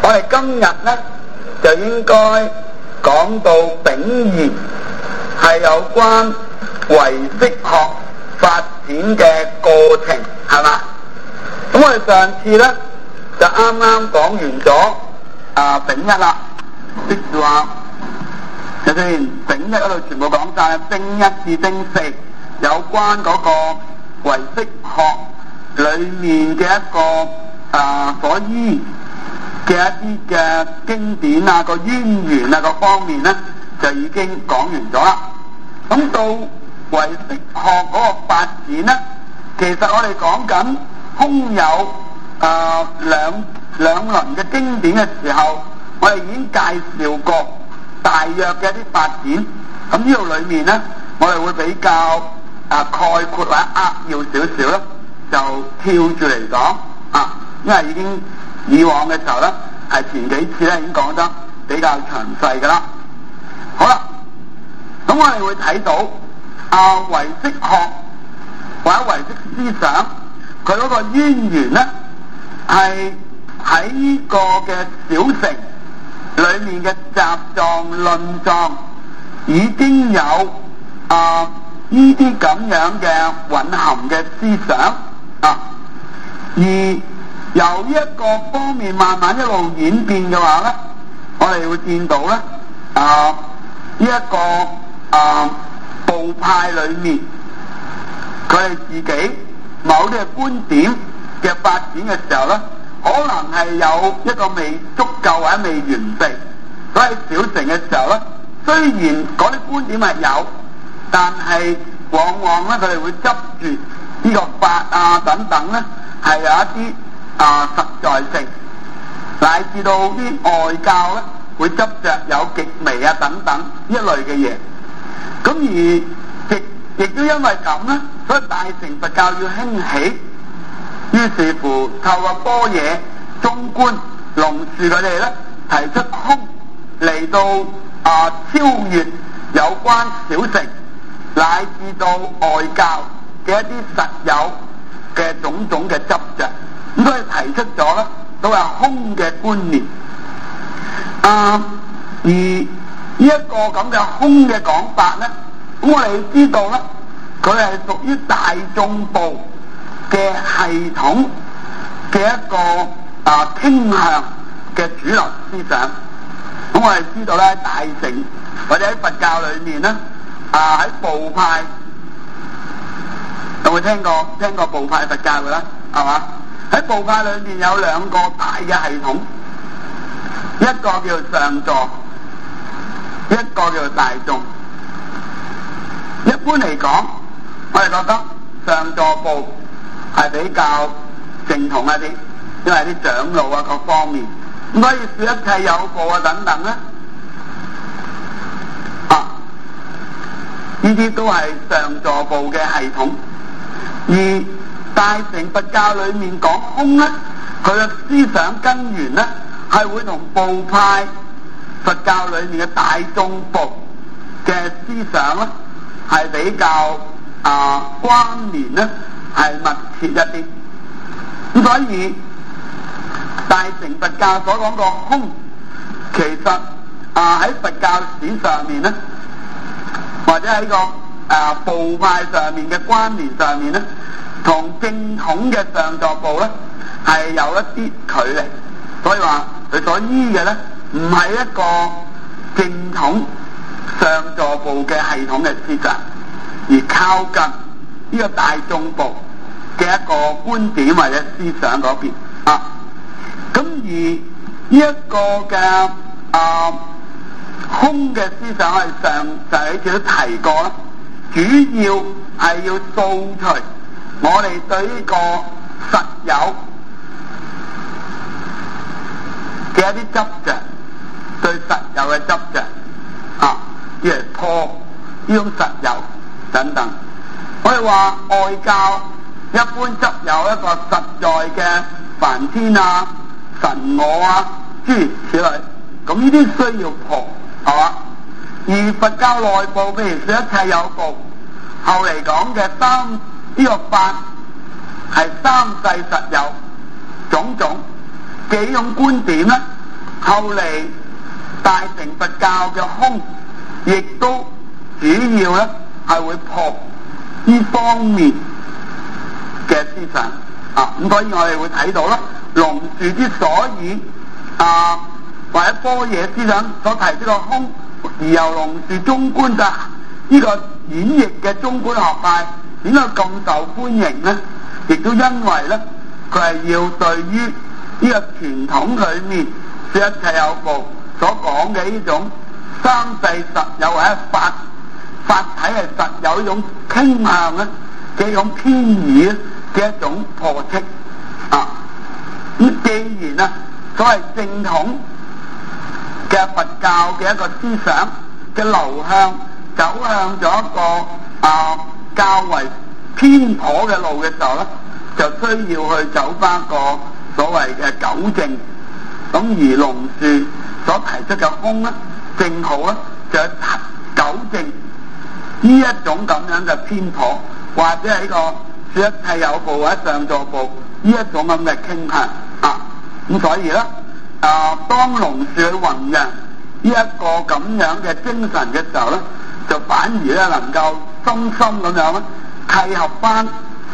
我哋今日呢，就應該講到丙二，係有關唯識學發展嘅過程，係嘛？咁我哋上次呢，就啱啱講完咗丙一啦，即係話睇先，丙一嗰度全部講晒，丁一至丁四有關嗰個唯識學裏面嘅一個所依嘅一啲嘅經典啊，個淵源啊，各方面呢，就已經講完咗啦。咁到唯識學嗰個發展呢，其實我哋講緊空有兩輪嘅經典嘅時候，我哋已經介紹過大約嘅一啲發展。咁呢度裏面呢，我哋會比較概括或者扼要少少啦，就跳住嚟講因為已經以往嘅時候呢，係前幾次呢已經講得比較詳細噶啦。好啦，咁我哋會睇到唯識學或者唯識思想，佢嗰個淵源呢，係喺呢個嘅小乘裏面嘅集藏論藏已經有呢啲咁樣嘅蘊含嘅思想而由呢一個方面慢慢一路演變嘅話呢，我哋會見到呢呢一個部派裏面，佢哋自己某啲嘅觀點嘅發展嘅時候呢，可能係有一個未足夠或者未完備。所以小乘嘅時候呢，雖然嗰啲觀點係有，但係往往呢，佢哋會執住呢個法等等呢，係有一啲實在性，乃至到啲外教呢，會執着有極微等等一類嘅嘢。咁而亦都因為咁呢，所以大乘佛教要興起，於是乎透過般若、中觀、龍樹佢哋呢，提出空嚟到超越有關小乘乃至到外教嘅一啲實有嘅種種嘅執着，咁所以提出咗呢都係空嘅觀念。而呢一個咁嘅空嘅講法呢，咁我哋知道呢，佢係屬於大眾部嘅系統嘅一個傾向嘅主流思想。咁我哋知道咧，大乘或者喺佛教裏面咧，喺部派有冇聽過部派佛教嘅咧？係嘛？喺部派裏面有兩個大嘅系統，一個叫上座，一個叫大眾。一般嚟講，我哋覺得上座部係比較正統一啲，因為啲長老各方面。咁所以說一切有部等等咧，呢啲都係上座部嘅系統。而大乘佛教裏面講空咧，佢嘅思想根源咧，係會同部派佛教裏面嘅大眾部嘅思想咧，係比較關聯咧，係密切一啲。咁所以大乘佛教所講個空，其實喺佛教史上面咧，或者喺個部派上面嘅關聯上面咧，同正統嘅上座部咧係有一啲距離。所以話佢所依嘅咧，唔係一個正統上座部嘅系統嘅思想，而靠近呢個大眾部嘅一個觀點或者思想嗰邊。咁而呢一個嘅空嘅思想，我哋上幾次都提過啦，主要係要掃除我哋對呢個實有嘅一啲執着，對實有嘅執着要嚟破呢種實有等等。我哋話外教一般執有一個實在嘅梵天神我諸如此類，咁呢啲需要破，係嘛？而佛教內部，譬如說一切有部，後嚟講嘅呢個法係三世實有種種幾種觀點咧， 後嚟大乘佛教嘅空，亦都主要咧係會破呢方面嘅思想啊。咁所以我哋會睇到啦，龍樹之所以或者般若思想所提出個空，而由龍樹中觀嘅呢個演繹嘅中觀學派點解咁受歡迎呢？亦都因為咧，佢係要對於呢個傳統裏面說一切有部所講嘅呢種三世實有或者法體係實有呢種傾向咧嘅一種偏移嘅一種破斥啊。咁既然啊，所謂正統嘅佛教嘅一個思想嘅流向走向咗一個較為偏頗嘅路嘅時候咧，就需要去走翻個所謂嘅糾正。咁而龍樹所提出嘅空咧，正好咧就糾正呢一種咁樣嘅偏頗，或者係呢個說一切有部或者上座部呢一種咁嘅傾向啊。咁所以咧當龍樹去弘揚呢一個咁樣嘅精神嘅時候咧，就反而咧能夠深深咁樣咧契合翻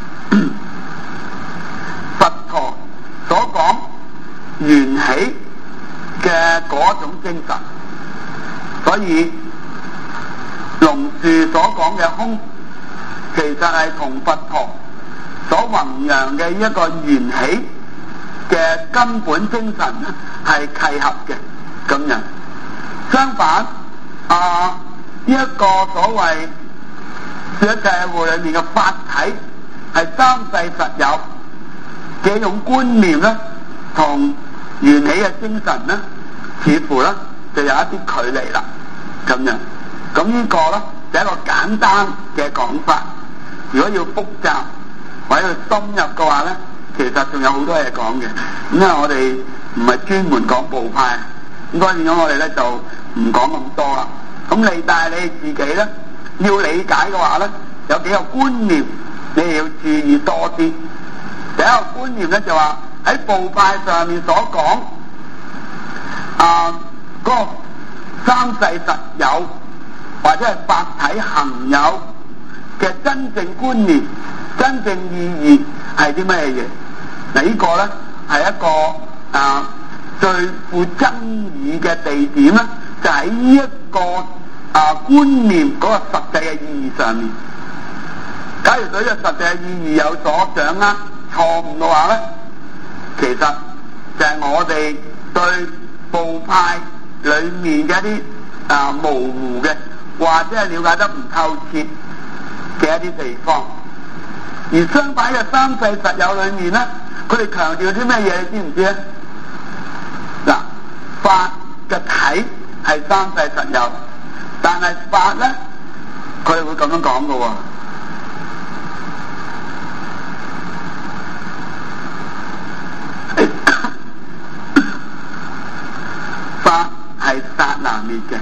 佛陀所講緣起嘅嗰種精神。所以龍樹所講嘅空，其實係同佛陀所弘揚嘅一個緣起嘅根本精神係契合嘅咁樣。相反呢一個所謂說一切有部裏面嘅法體係三世實有嘅一種觀念咧，同緣起嘅精神咧，似乎咧就有一啲距離啦咁樣。咁呢個咧就係一個簡單嘅講法。如果要複雜或者要深入嘅話咧，其實仲有好多嘢講嘅。因為我哋唔係專門講部派，咁所以變咗我哋咧就唔講咁多啦。咁但係你自己咧要理解嘅話咧，有幾個觀念你哋要注意多啲。第一個觀念咧就話喺部派上面所講嗰個三世實有或者係法體恒有嘅真正觀念、真正意義係啲咩嘢？嗱，呢個咧係一個最富爭議嘅地點咧，就喺呢一個觀念嗰個實際嘅意義上面。假如對呢個實際嘅意義有所掌握錯誤嘅話咧，其實就係我哋對部派裏面嘅一啲模糊嘅，或者係了解得唔透徹嘅一啲地方。而相反嘅三世實有裏面咧，佢哋強調啲咩嘢？你知唔知咧？嗱，法嘅體係三世實有，但係法咧，佢哋會咁樣講嘅喎。法係剎那滅嘅，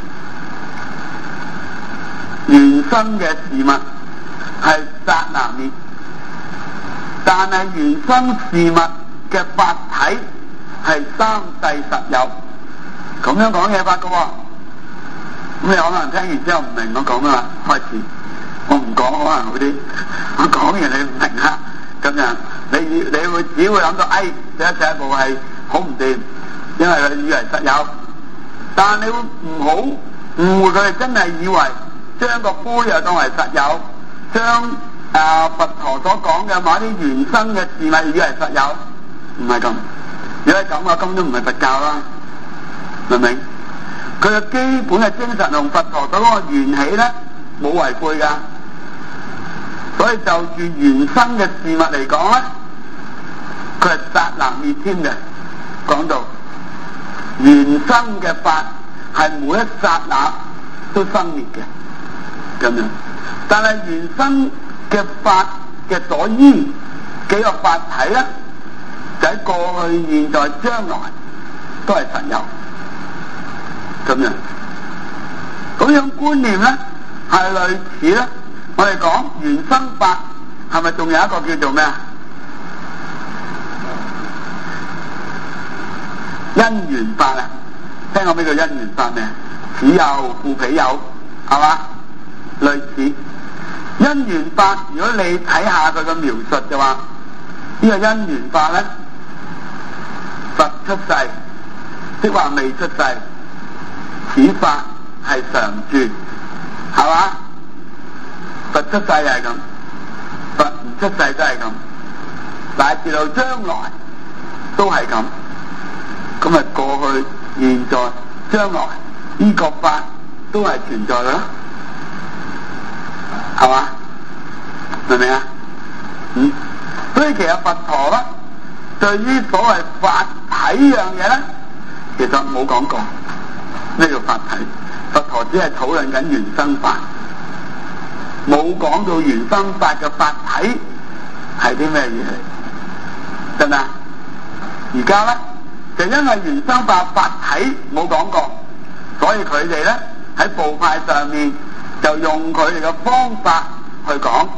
原生嘅事物係剎那滅，但係原生事物嘅法體係三世實有。咁樣講嘢法嘅喎。咁你可能聽完之後唔明我講咩啦，開始我唔講可能好啲，我講完你唔明啦，咁樣你會只會諗到第一步係好唔掂，因為佢以為實有。但你會唔好誤會佢哋真係以為將個杯又當為實有，將佛陀所講嘅某啲原生嘅事物以為實有，唔係咁。如果係咁嘅，根本都唔係佛教啦，明唔明？佢嘅基本嘅精神同佛陀所講嘅緣起咧冇違背噶，所以就住原生嘅事物嚟講咧，佢係剎那滅添嘅。講到原生嘅法係每一剎那都生滅嘅咁樣，但係原生嘅法嘅所依幾個法體咧，就喺過去、現在、將來都係實有咁樣。咁樣觀念咧係類似咧，我哋講原生法係咪仲有一個叫做咩啊？因緣法啊， 聽過咩叫因緣法未？此有故彼有，係嘛？類似因緣法，如果你睇下佢嘅描述就話，呢個因緣法咧，佛出世，即話未出世，此法係常住，係嘛？佛出世係咁，佛唔出世都係咁，乃至到將來都係咁。咁啊，過去、現在、將來呢個法都係存在嘅啦，係嘛？明唔明啊？所以其實佛陀咧，對於所謂法體呢樣嘢咧，其實冇講過咩叫法體。佛陀只係討論緊原生法，冇講到原生法嘅法體係啲咩嘢嚟，得唔得？而家咧就因為原生法法體冇講過，所以佢哋咧喺部派上面就用佢哋嘅方法去講。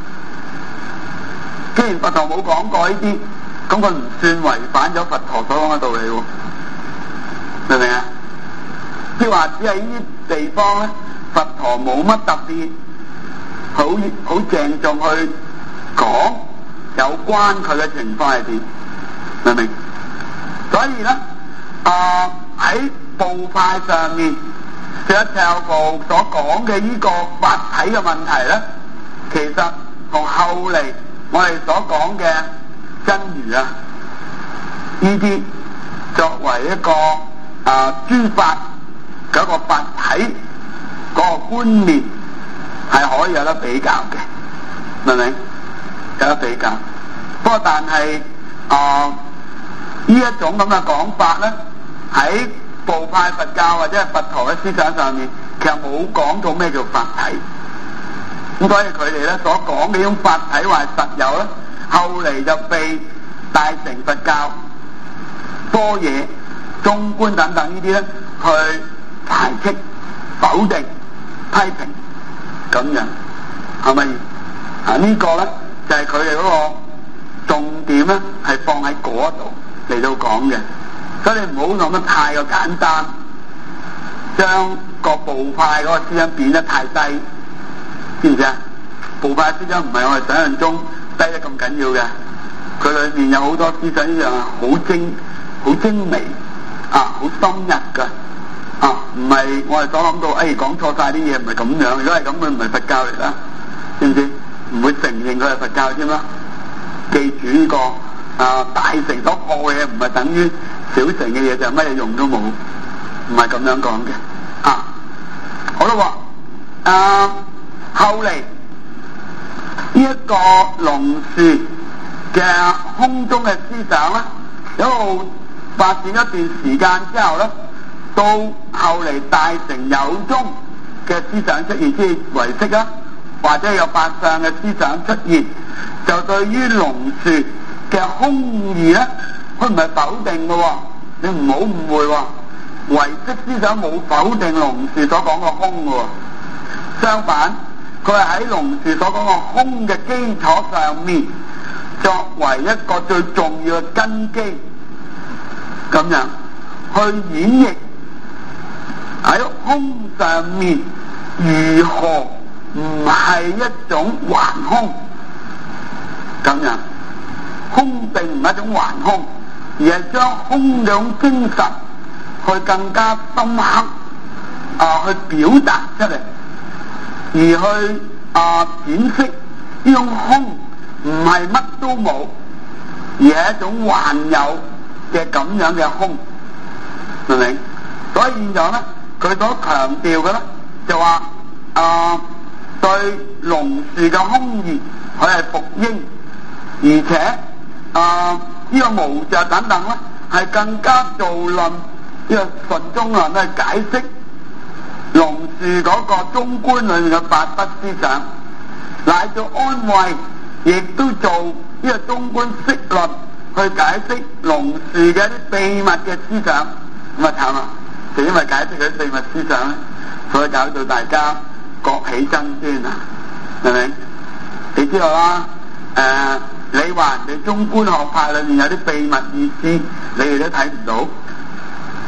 既然佛陀冇講過呢啲，咁佢唔算違反咗佛陀所講嘅道理喎，明唔明啊？即係話只係呢啲地方咧，佛陀冇乜特別好鄭重去講有關佢嘅情況係點，明唔明？所以咧，喺部派上面，石教部所講嘅呢個法體嘅問題咧，其實同後嚟我哋所講嘅真如啊，呢啲作為一個諸法嗰個法體嗰個觀念係可以有得比較嘅，明唔明？有得比較。不過但係呢一種咁嘅講法咧，喺部派佛教或者係佛陀嘅思想上面，其實冇講到咩叫法體。咁所以佢哋咧所講嘅呢種法體或係實有咧，後嚟就被大乘佛教、般若、中觀等等呢啲咧去排斥、否定、批評咁樣，係咪？呢個咧就係佢哋嗰個重點咧，係放喺嗰度嚟到講嘅。所以你唔好諗得太過簡單，將個部派嗰個思想變得太低，知唔知啊？部派思想唔係我哋想象中低得咁緊要嘅，佢裏面有好多思想一樣好精微好深入噶唔係我哋所諗到，講錯晒啲嘢，唔係咁樣。如果係咁，佢唔係佛教嚟啦，知唔知？唔會承認佢係佛教添啦。記住呢個大乘所破嘅嘢，唔係等於小乘嘅嘢就乜嘢用都冇，唔係咁樣講嘅。好啦，後嚟呢一個龍樹嘅空中嘅思想咧，一路發展一段時間之後咧，到後嚟大乘有宗嘅思想出現，即係唯識啦，或者有法相嘅思想出現，就對於龍樹嘅空義咧，佢唔係否定嘅，你唔好誤會喎。唯識思想冇否定龍樹所講嘅空嘅，相反，佢係喺龍樹所講嘅空嘅基礎上面，作為一個最重要嘅根基，咁樣去演繹喺空上面如何唔係一種頑空，咁樣空並唔係一種頑空，而係將空嘅種精神去更加深刻去表達出嚟，而去展示呢種空唔係乜都冇，而係一種還有嘅咁樣嘅空，明唔明？所以現在咧，佢所強調嘅咧就話對龍樹嘅空義，佢係復應，而且呢個無著等等咧，係更加造論呢個順中論去解釋龍樹嗰個中觀裏面嘅八不思想，乃至安慰，亦都做呢個中觀釋論去解釋龍樹嘅一啲秘密嘅思想。咁啊慘啊！就因為解釋佢啲秘密思想咧，所以搞到大家各起爭端啊，係咪？你知道啦，你話人哋中觀學派裏面有啲秘密意思，你哋都睇唔到，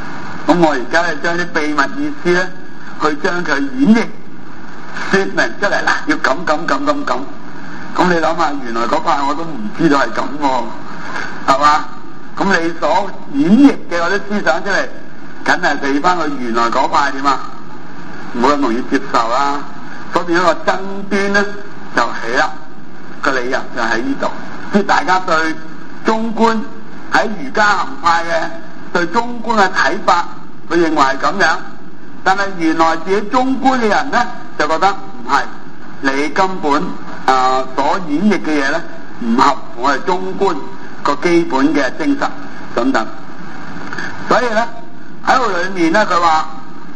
咁我而家咧將啲秘密意思咧，去將佢演繹說明出嚟啦，要咁。咁你諗下，原來嗰塊我都唔知道係咁喎，係嘛？咁你所演繹嘅嗰啲思想出嚟，梗係俾翻佢原來嗰塊點啊？唔好咁容易接受啦。所以變咗個爭端咧就起啦，個理由就喺呢度。即係大家對中觀喺瑜伽行派嘅對中觀嘅睇法，佢認為係咁樣，但係原來自己中觀嘅人咧就覺得唔係，你根本所演繹嘅嘢咧唔合我哋中觀個基本嘅精神等等。所以咧喺度裏面咧，佢話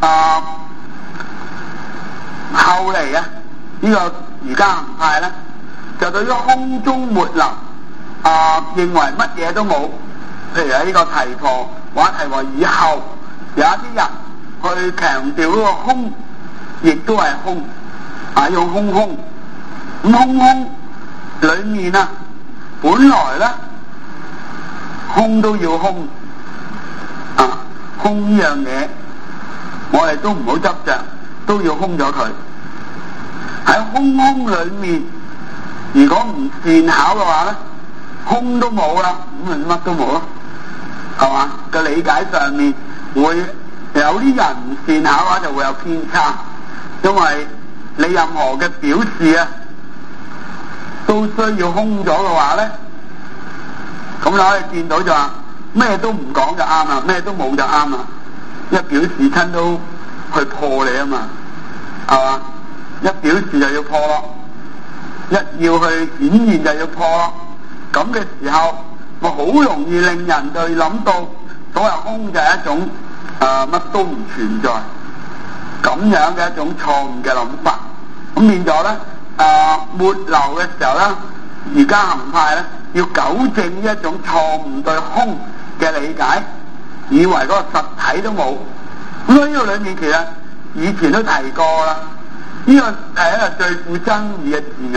後嚟啊呢個瑜伽行派咧就對於空中末流認為乜嘢都冇。譬如喺呢個提婆或者提婆以後，有一啲人去強調呢個空，亦都係空用空。咁空裏面啊，本來咧空都要空空呢樣嘢，我哋都唔好執着，都要空咗佢。喺空裏面，如果唔善巧嘅話咧，空都冇啦，咁咪乜都冇咯，係嘛？個理解上面會有啲人唔善巧嘅話，就會有偏差，因為你任何嘅表示啊，都需要空咗嘅話咧，咁你可以見到就話咩都唔講就啱啦，咩都冇就啱啦，一表示親都去破你啊嘛，係嘛？一表示就要破咯，一要去顯現就要破咯，咁嘅時候咪好容易令人對諗到所謂空就係一種乜都唔存在咁樣嘅一種錯誤嘅諗法。咁變咗咧末流嘅時候咧，瑜伽行派咧要糾正呢一種錯誤對空嘅理解，以為嗰個實體都冇。咁喺呢個裏面其實以前都提過啦，呢個係一個最富爭議嘅字眼，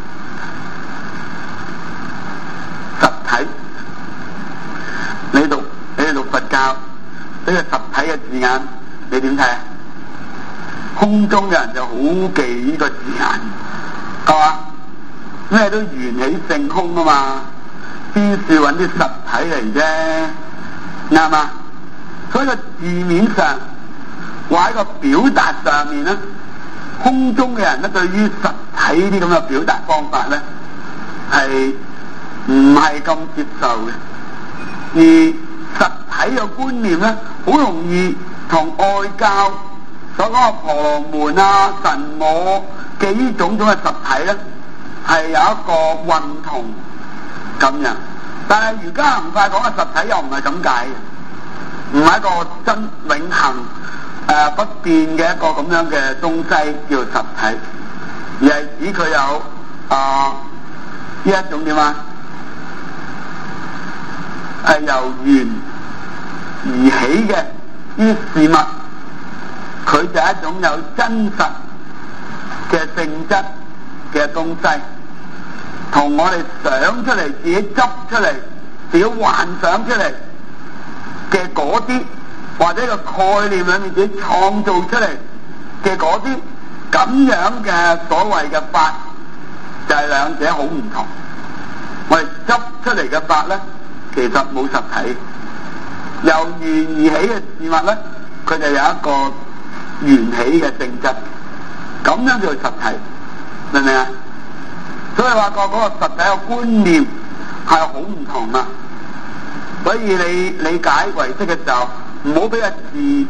實體。你讀佛教呢個實體嘅字眼，你點睇啊？空中嘅人就好忌呢個字眼，係嘛？咩都緣起性空啊嘛，邊處揾啲實體嚟啫，啱嘛？所以個字面上或喺個表達上面咧，空中嘅人咧對於實體呢啲咁嘅表達方法咧係唔係咁接受嘅，而實體嘅觀念咧好容易同外教所講嘅婆羅門神我嘅呢種嘅實體咧係有一個混同咁樣，但係瑜伽行派講嘅實體又唔係咁解嘅，唔係一個真永恆不變嘅一個咁樣嘅東西叫實體，而係指佢有呢一種點啊？係由緣而起嘅呢啲事物，佢就係一種有真實嘅性質嘅東西，同我哋想出嚟、自己執出嚟、自己幻想出嚟嘅嗰啲，或者個概念裏面自己創造出嚟嘅嗰啲咁樣嘅所謂嘅法，就係兩者好唔同。我哋執出嚟嘅法咧，其實冇實體，由緣而起嘅事物咧，佢就有一個緣起嘅性質，咁樣叫做實體，明唔明啊？所以話嗰個實體嘅觀念係好唔同啊。所以你理解唯識嘅時候，唔好俾個字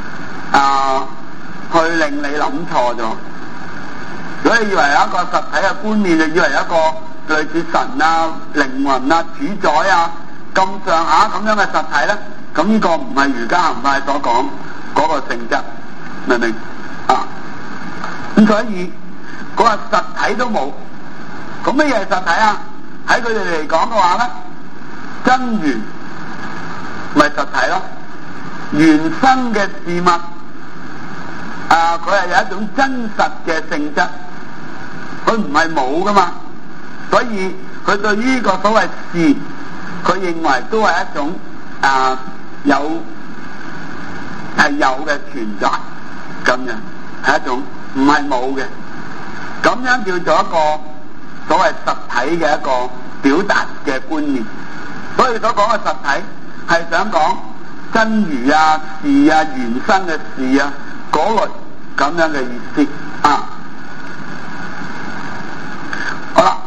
去令你諗錯咗。如果你以為有一個實體嘅觀念，就以為有一個類似神靈魂主宰咁上下咁樣嘅實體咧，咁呢個唔係瑜伽行派所講嗰個性質，明唔明咁所以嗰個實體都冇，咁乜嘢係實體啊？喺佢哋嚟講嘅話咧，真緣咪實體咯，原生嘅事物佢係有一種真實嘅性質，佢唔係冇噶嘛，所以佢對於呢個所謂事，佢認為都係一種有係有嘅存在，咁樣係一種唔係冇嘅，咁樣叫做一個所謂實體嘅一個表達嘅觀念。所以所講嘅實體係想講真如啊、事啊、原生嘅事啊嗰類咁樣嘅意思啊。好啦，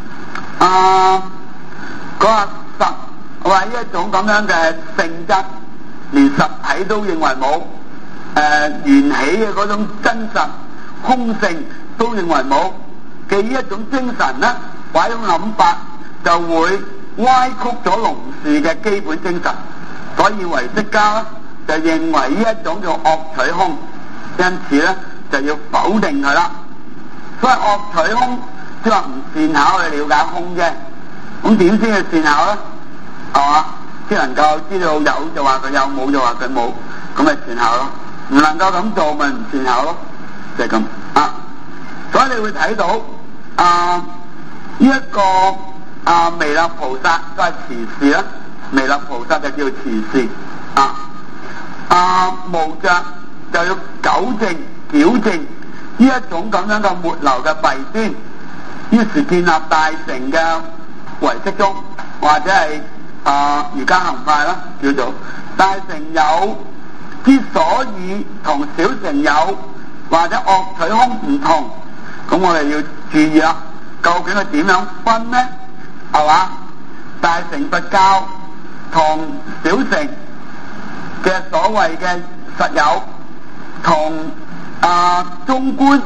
嗰個實話呢一種咁樣嘅性質，連實體都認為冇，緣起嘅嗰種真實空性都認為冇嘅呢一種精神呢，或者一種諗法，就會歪曲咗龍樹嘅基本精神。所以唯識家呢就認為呢一種叫惡取空，因此呢就要否定佢啦。所以惡取空即係話唔善巧去了解空啫。咁點先去善巧呢？係嘛？先能夠知道有就話佢有，冇就話佢冇，咁咪善巧咯。唔能夠咁做咪唔善巧咯，就係咁啊。所以你會睇到呢一個彌勒菩薩都係持事啦，彌勒菩薩就叫持事無著就要糾正矯正呢一種咁樣嘅末流嘅弊端，於是建立大乘嘅唯識宗，或者係瑜伽行派啦，叫做大乘有之所以同小乘有或者惡取空唔同，咁我哋要注意啦，究竟係點樣分呢？係嘛？大乘佛教同小乘嘅所謂嘅實有，同中觀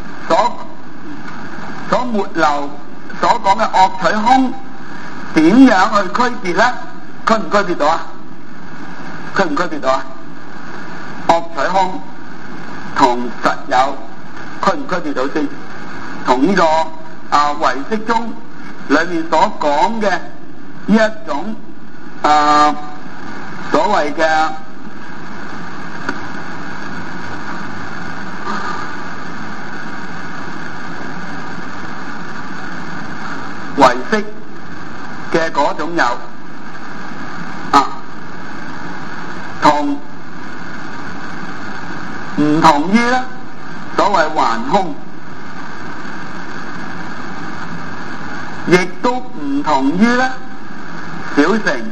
所末流所講嘅惡取空，點樣去區別呢？區唔區別到啊？區唔區別到啊？惡取空同實有區唔區別到先？同呢個唯識宗裏面所講嘅呢一種所謂嘅唯識嘅嗰種有同唔同於咧所謂還空，亦都唔同於咧小乘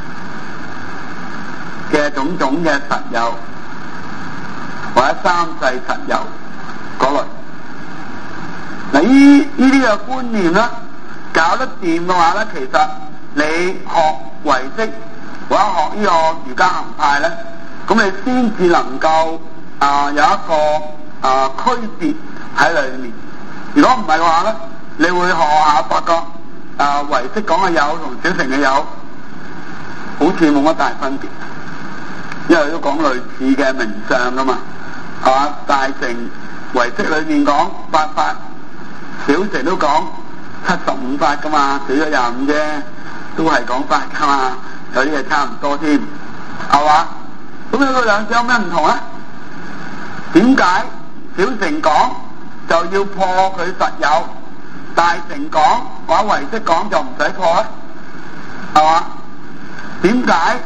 嘅種種嘅實有或者三世實有嗰類。嗱，呢啲嘅觀念咧搞得掂嘅話咧，其實你學唯識或者學呢個瑜伽行派咧，咁你先至能夠有一個區別喺裏面。如果唔係嘅話咧，你會學下發覺唯識講嘅有同小乘嘅有好似冇乜大分別，因為都講類似嘅名相噶嘛，係嘛？大乘唯識裏面講8法，小乘都講75法噶嘛，少咗25啫，都係講法噶嘛，有啲係差唔多添，係嘛？咁呢個兩者有咩唔同啊？點解小乘講就要破佢實有，大乘講或者唯識講就唔使破咧？係嘛？點解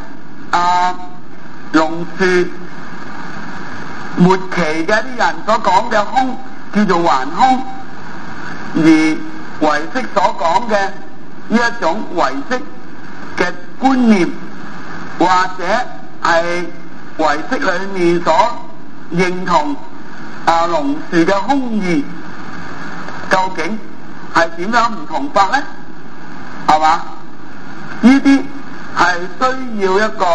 龍樹末期嘅啲人所講嘅空叫做還空，而唯識所講嘅呢一種唯識嘅觀念，或者係唯識裏面所認同龍樹嘅空義，究竟係點樣唔同法呢？係嘛？呢啲係需要一個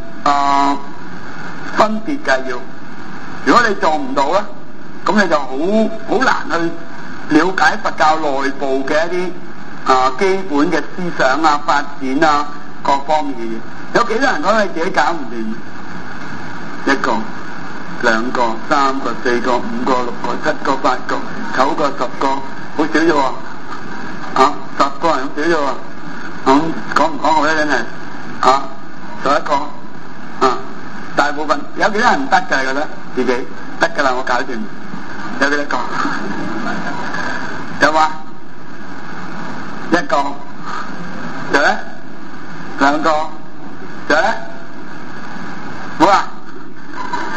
分別嘅要。如果你做唔到咧，咁你就好難去了解佛教內部嘅一啲基本嘅思想啊、發展啊各方面嘅嘢。有幾多人講你自己搞唔掂？一個、兩個、三個、四個、5個、6個、7個、8個、9個、10個，好少啫喎！10個人好少啫喎！咁講唔講好咧？真係11個大部分有幾多人唔得㗎？你覺得自己得㗎啦？我搞掂，有幾多個？有嘛？1個，有咧？2個，有咧？好啊！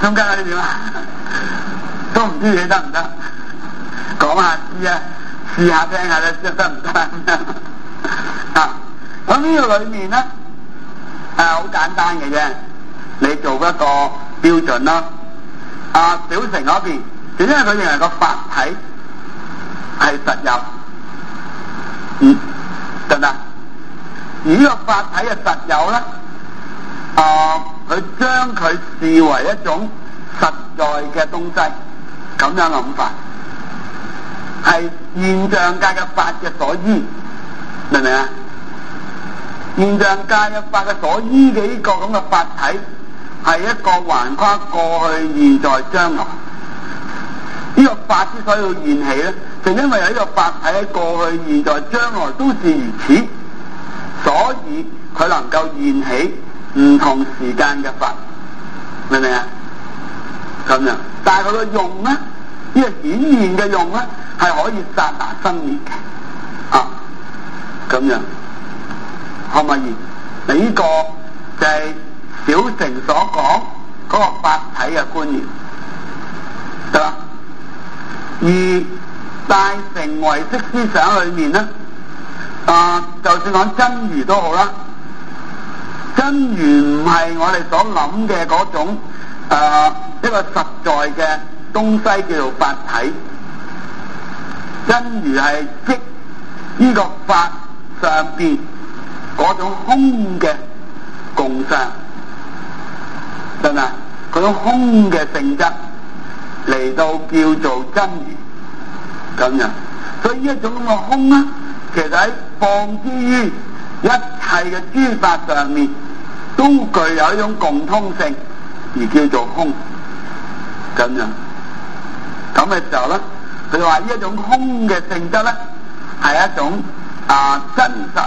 中間嗰啲點啊？都唔知你得唔得？講下試啊，試下聽下咧，得唔得啊？咁呢個裏面咧係好簡單嘅啫，你做一個標準啦。小乘嗰邊，因為佢認為個法體係實有，得唔得？而呢個法體嘅實有咧，佢將佢視為一種實在嘅東西，咁樣諗法，係現象界嘅法嘅所依，明唔明啊？現象界嘅法嘅所依嘅呢個咁嘅法體，係一個橫跨過去、現在、將來。呢個法之所以要現起咧，就因為呢個法體喺過去、現在、將來都是如此，所以佢能夠現起唔同時間嘅法，明唔明啊？咁樣，但係佢嘅用咧，呢個顯現嘅用咧，係可以剎那生滅嘅，咁樣，可唔可以？呢個就係小乘所講嗰個法體嘅觀念，得啦。而大乘唯識思想裏面咧，就算講真如都好啦，真如唔係我哋所諗嘅嗰種一個實在嘅東西叫做法體，真如係即呢個法上邊嗰種空嘅共相，得嘛？嗰種空嘅性質嚟到叫做真如咁樣，所以呢一種咁嘅空咧，其實喺放之於一切嘅諸法上面，都具有一種共通性，而叫做空咁樣。咁嘅時候咧，佢話呢一種空嘅性質咧，係一種真實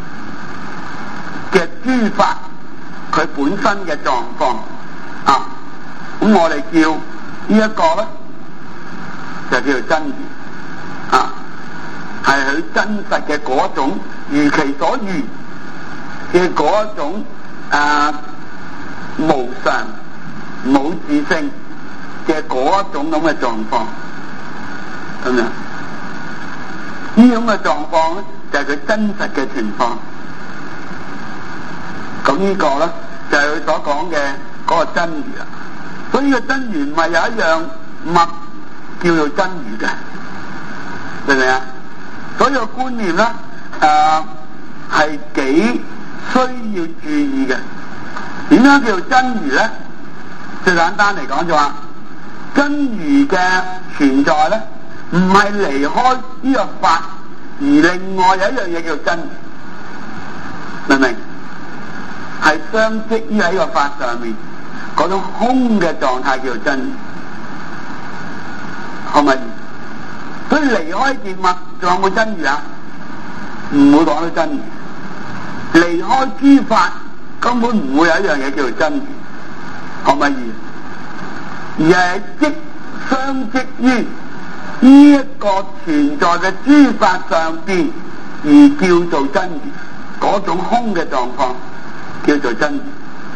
嘅諸法佢本身嘅狀況咁我哋叫呢一個咧，就叫做真如係佢真實嘅嗰種如其所如嘅嗰一種無常冇自性嘅嗰一種咁嘅狀況，咁樣呢種嘅狀況咧，就係佢真實嘅情況。咁呢個咧就係佢所講嘅嗰個真如啦。所以呢個真如唔係有一樣物叫做真如嘅，明唔明啊？所以個觀念咧係幾需要注意嘅。點樣叫做真如咧？最簡單嚟講就話，真如嘅存在咧，唔係離開呢個法，而另外有一樣嘢叫做真如，明唔明？係相即於喺個法上面嗰種空嘅狀態叫做真如，係咪？所以離開件物，仲有冇真如啊？唔會講到真如。離開諸法，根本唔會有一樣嘢叫做真如，係咪？而係即相即於呢一個存在嘅諸法上邊，而叫做真如。嗰種空嘅狀況叫做真如。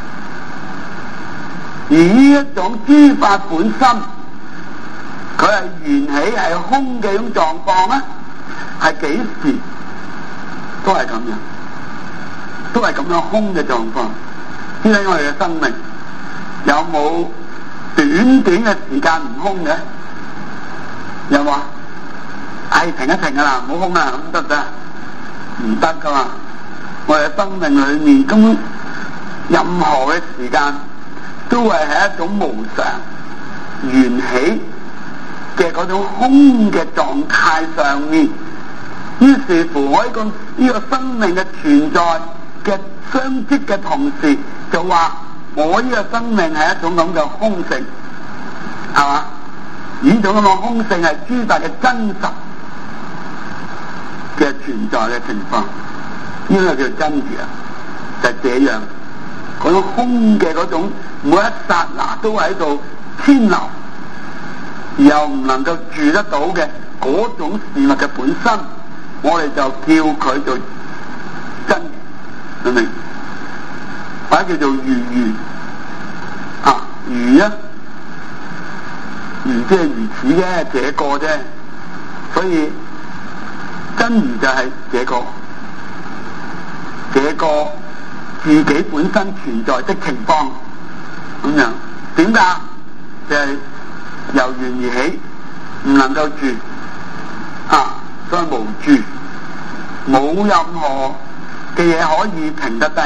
而呢一種諸法本身，佢係緣起係空嘅一種狀況咧，係幾時都係咁樣，都係咁樣空嘅狀況。知唔知我哋嘅生命有冇短短嘅時間唔空嘅？有冇啊？停一停啦，唔好空啦，咁得唔得？唔得噶嘛！我哋嘅生命裏面根本任何嘅時間都係喺一種無常緣起嘅嗰種空嘅狀態上面。於是乎我呢個生命嘅存在嘅相即嘅同時，就話我呢個生命係一種咁嘅空性，係嘛？呢種咁嘅空性係諸法嘅真實嘅存在嘅情況，呢個叫真如啊！就係這樣，嗰種空嘅嗰種每一剎那都喺度遷流，而又唔能夠住得到嘅嗰種事物嘅本身，我哋就叫佢做真如，明唔明？或者叫做如如啊，如啊， 即係如此啫，這個啫。所以真如就係這個自己本身存在的情況咁樣。點解？就係由緣而起，唔能夠住所以無住，冇任何嘅嘢可以停得低。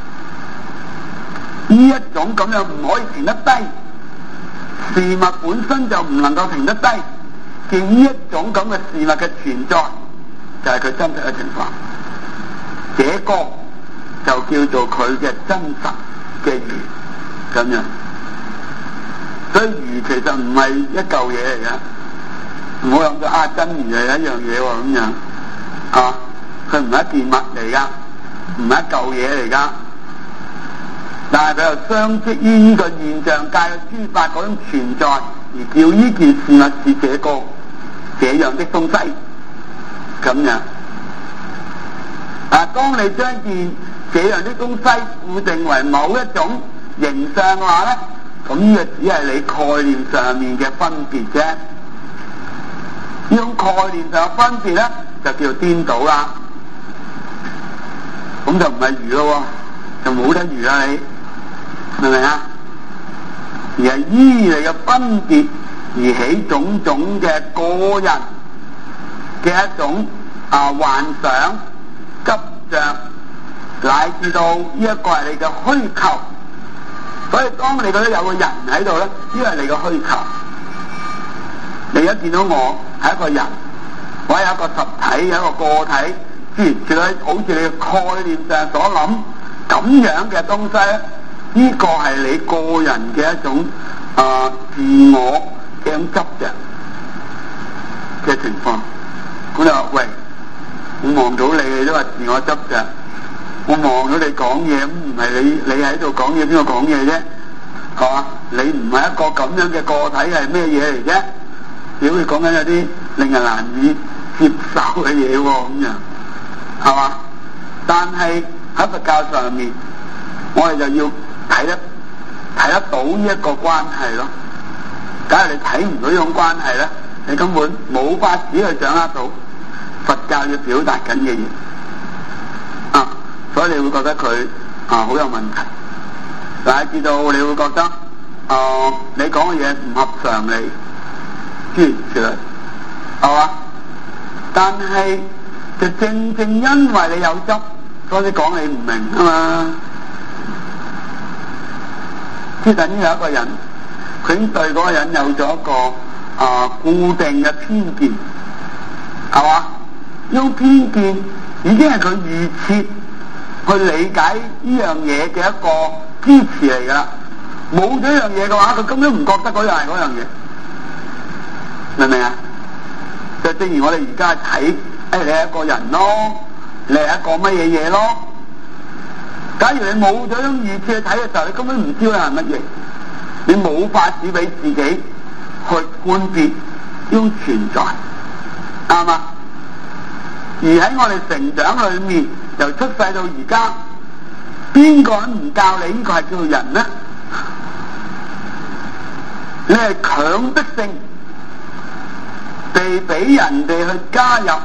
呢一種咁樣唔可以停得低，事物本身就唔能夠停得低嘅呢一種咁嘅事物嘅存在，就係佢真實嘅情況。這個就叫做佢嘅真實嘅如咁樣。所以如其實唔係一嚿嘢嚟嘅，唔好諗到真如係一樣嘢喎咁樣佢唔係一件物嚟噶，唔係一嚿嘢嚟噶。但係佢又相識於呢個現象界嘅諸法嗰種存在，而叫呢件事物是這樣的東西咁樣。當你將件這樣的東西固定為某一種形象嘅話咧，咁呢個只係你概念上面嘅分別啫。呢種概念上嘅分別咧，就叫做顛倒啦。咁就唔係如咯，就冇得如啦，你明唔明啊？而係依你嘅分別而起種種嘅個人嘅一種幻想、執着，乃至到呢一個係你嘅虛構。所以當你覺得有個人喺度咧，呢個係你嘅虛構。你一見到我係一個人，或者有一個實體，有一個個體，諸如此類，好似你嘅概念上所諗咁樣嘅東西咧，呢個係你個人嘅一種自我嘅一種執着嘅情況。咁你話喂，我望到你都話自我執着，我望到你講嘢，咁唔係你喺度講嘢，邊個講嘢啫？係嘛？你唔係一個咁樣嘅個體，係咩嘢嚟啫？你會講緊有啲令人難以接受嘅嘢喎，咁樣係嘛？但係喺佛教上面，我哋就要睇得到呢一個關係咯。假如你睇唔到呢種關係咧，你根本冇法子去掌握到佛教要表達緊嘅嘢所以你會覺得佢好有問題，乃至到你會覺得你講嘅嘢唔合常理，諸如此類，係嘛？但係就正因為你有執，所以講你唔明啊嘛。即係等於有一個人，佢已經對嗰個人有咗一個固定嘅偏見，係嘛？呢種偏見已經係佢預設去理解呢樣嘢嘅一個支持嚟噶啦。冇咗呢樣嘢嘅話，佢根本唔覺得嗰樣係嗰樣嘢，明唔明啊？就正如我哋而家睇，你係一個人咯，你係一個乜嘢嘢咯。假如你冇咗種預設去睇嘅時候，你根本唔知佢係乜嘢，你冇法子俾自己去判別呢種存在，啱嘛？而喺我哋成長裏面，由出世到而家，邊個人唔教你呢個係叫做人呢？你係強迫性地俾人哋去加入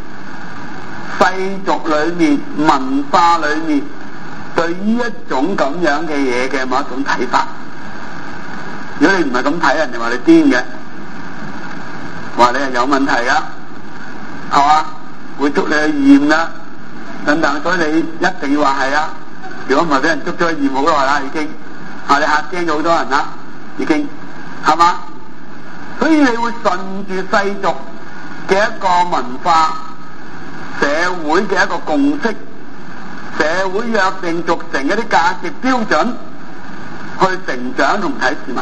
世俗裏面、文化裏面對呢一種咁樣嘅嘢嘅某一種睇法。如果你唔係咁睇，人哋話你癲嘅，話你係有問題噶，係嘛？會捉你去驗啦，等等，所以你一定要話係啊。如果唔係俾人捉咗去驗好耐啦，已經你嚇驚咗好多人啦，已經係嘛？所以你會順住世俗嘅一個文化、社會嘅一個共識、社會約定俗成嘅啲價值標準去成長同睇事物。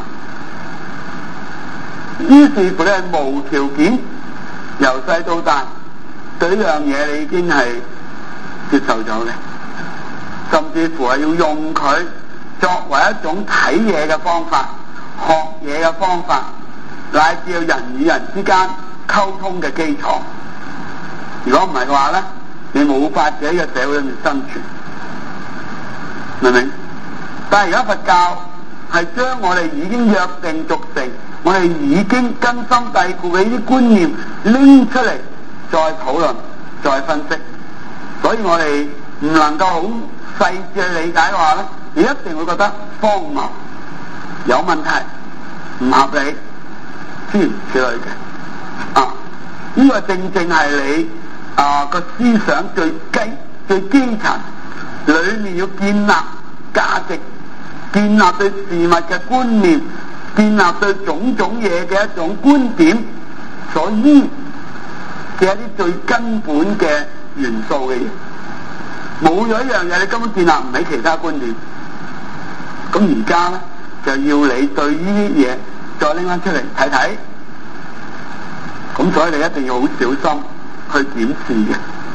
於是乎你係無條件由細到大對呢樣嘢你已經係接受咗嘅，甚至乎係要用佢作為一種睇嘢嘅方法、學嘢嘅方法，乃至到人與人之間溝通嘅基礎。如果唔係嘅話咧，你冇法子喺個社會裏面生存，明唔明？但係而家佛教係將我哋已經約定俗成我哋已經根深蒂固嘅呢啲觀念拎出嚟再討論、再分析，所以我哋唔能夠好細緻去理解嘅話咧，你一定會覺得荒謬、有問題、唔合理諸如此類嘅。呢個正正係你個思想最基層裏面要建立價值、建立對事物嘅觀念、建立對種種嘢嘅一種觀點所依嘅一啲最根本嘅元素嘅嘢，冇咗一樣嘢，你根本建立唔起其他觀點。咁而家咧就要你對呢啲嘢再拎翻出嚟睇睇，咁所以你一定要好小心去檢視嘅。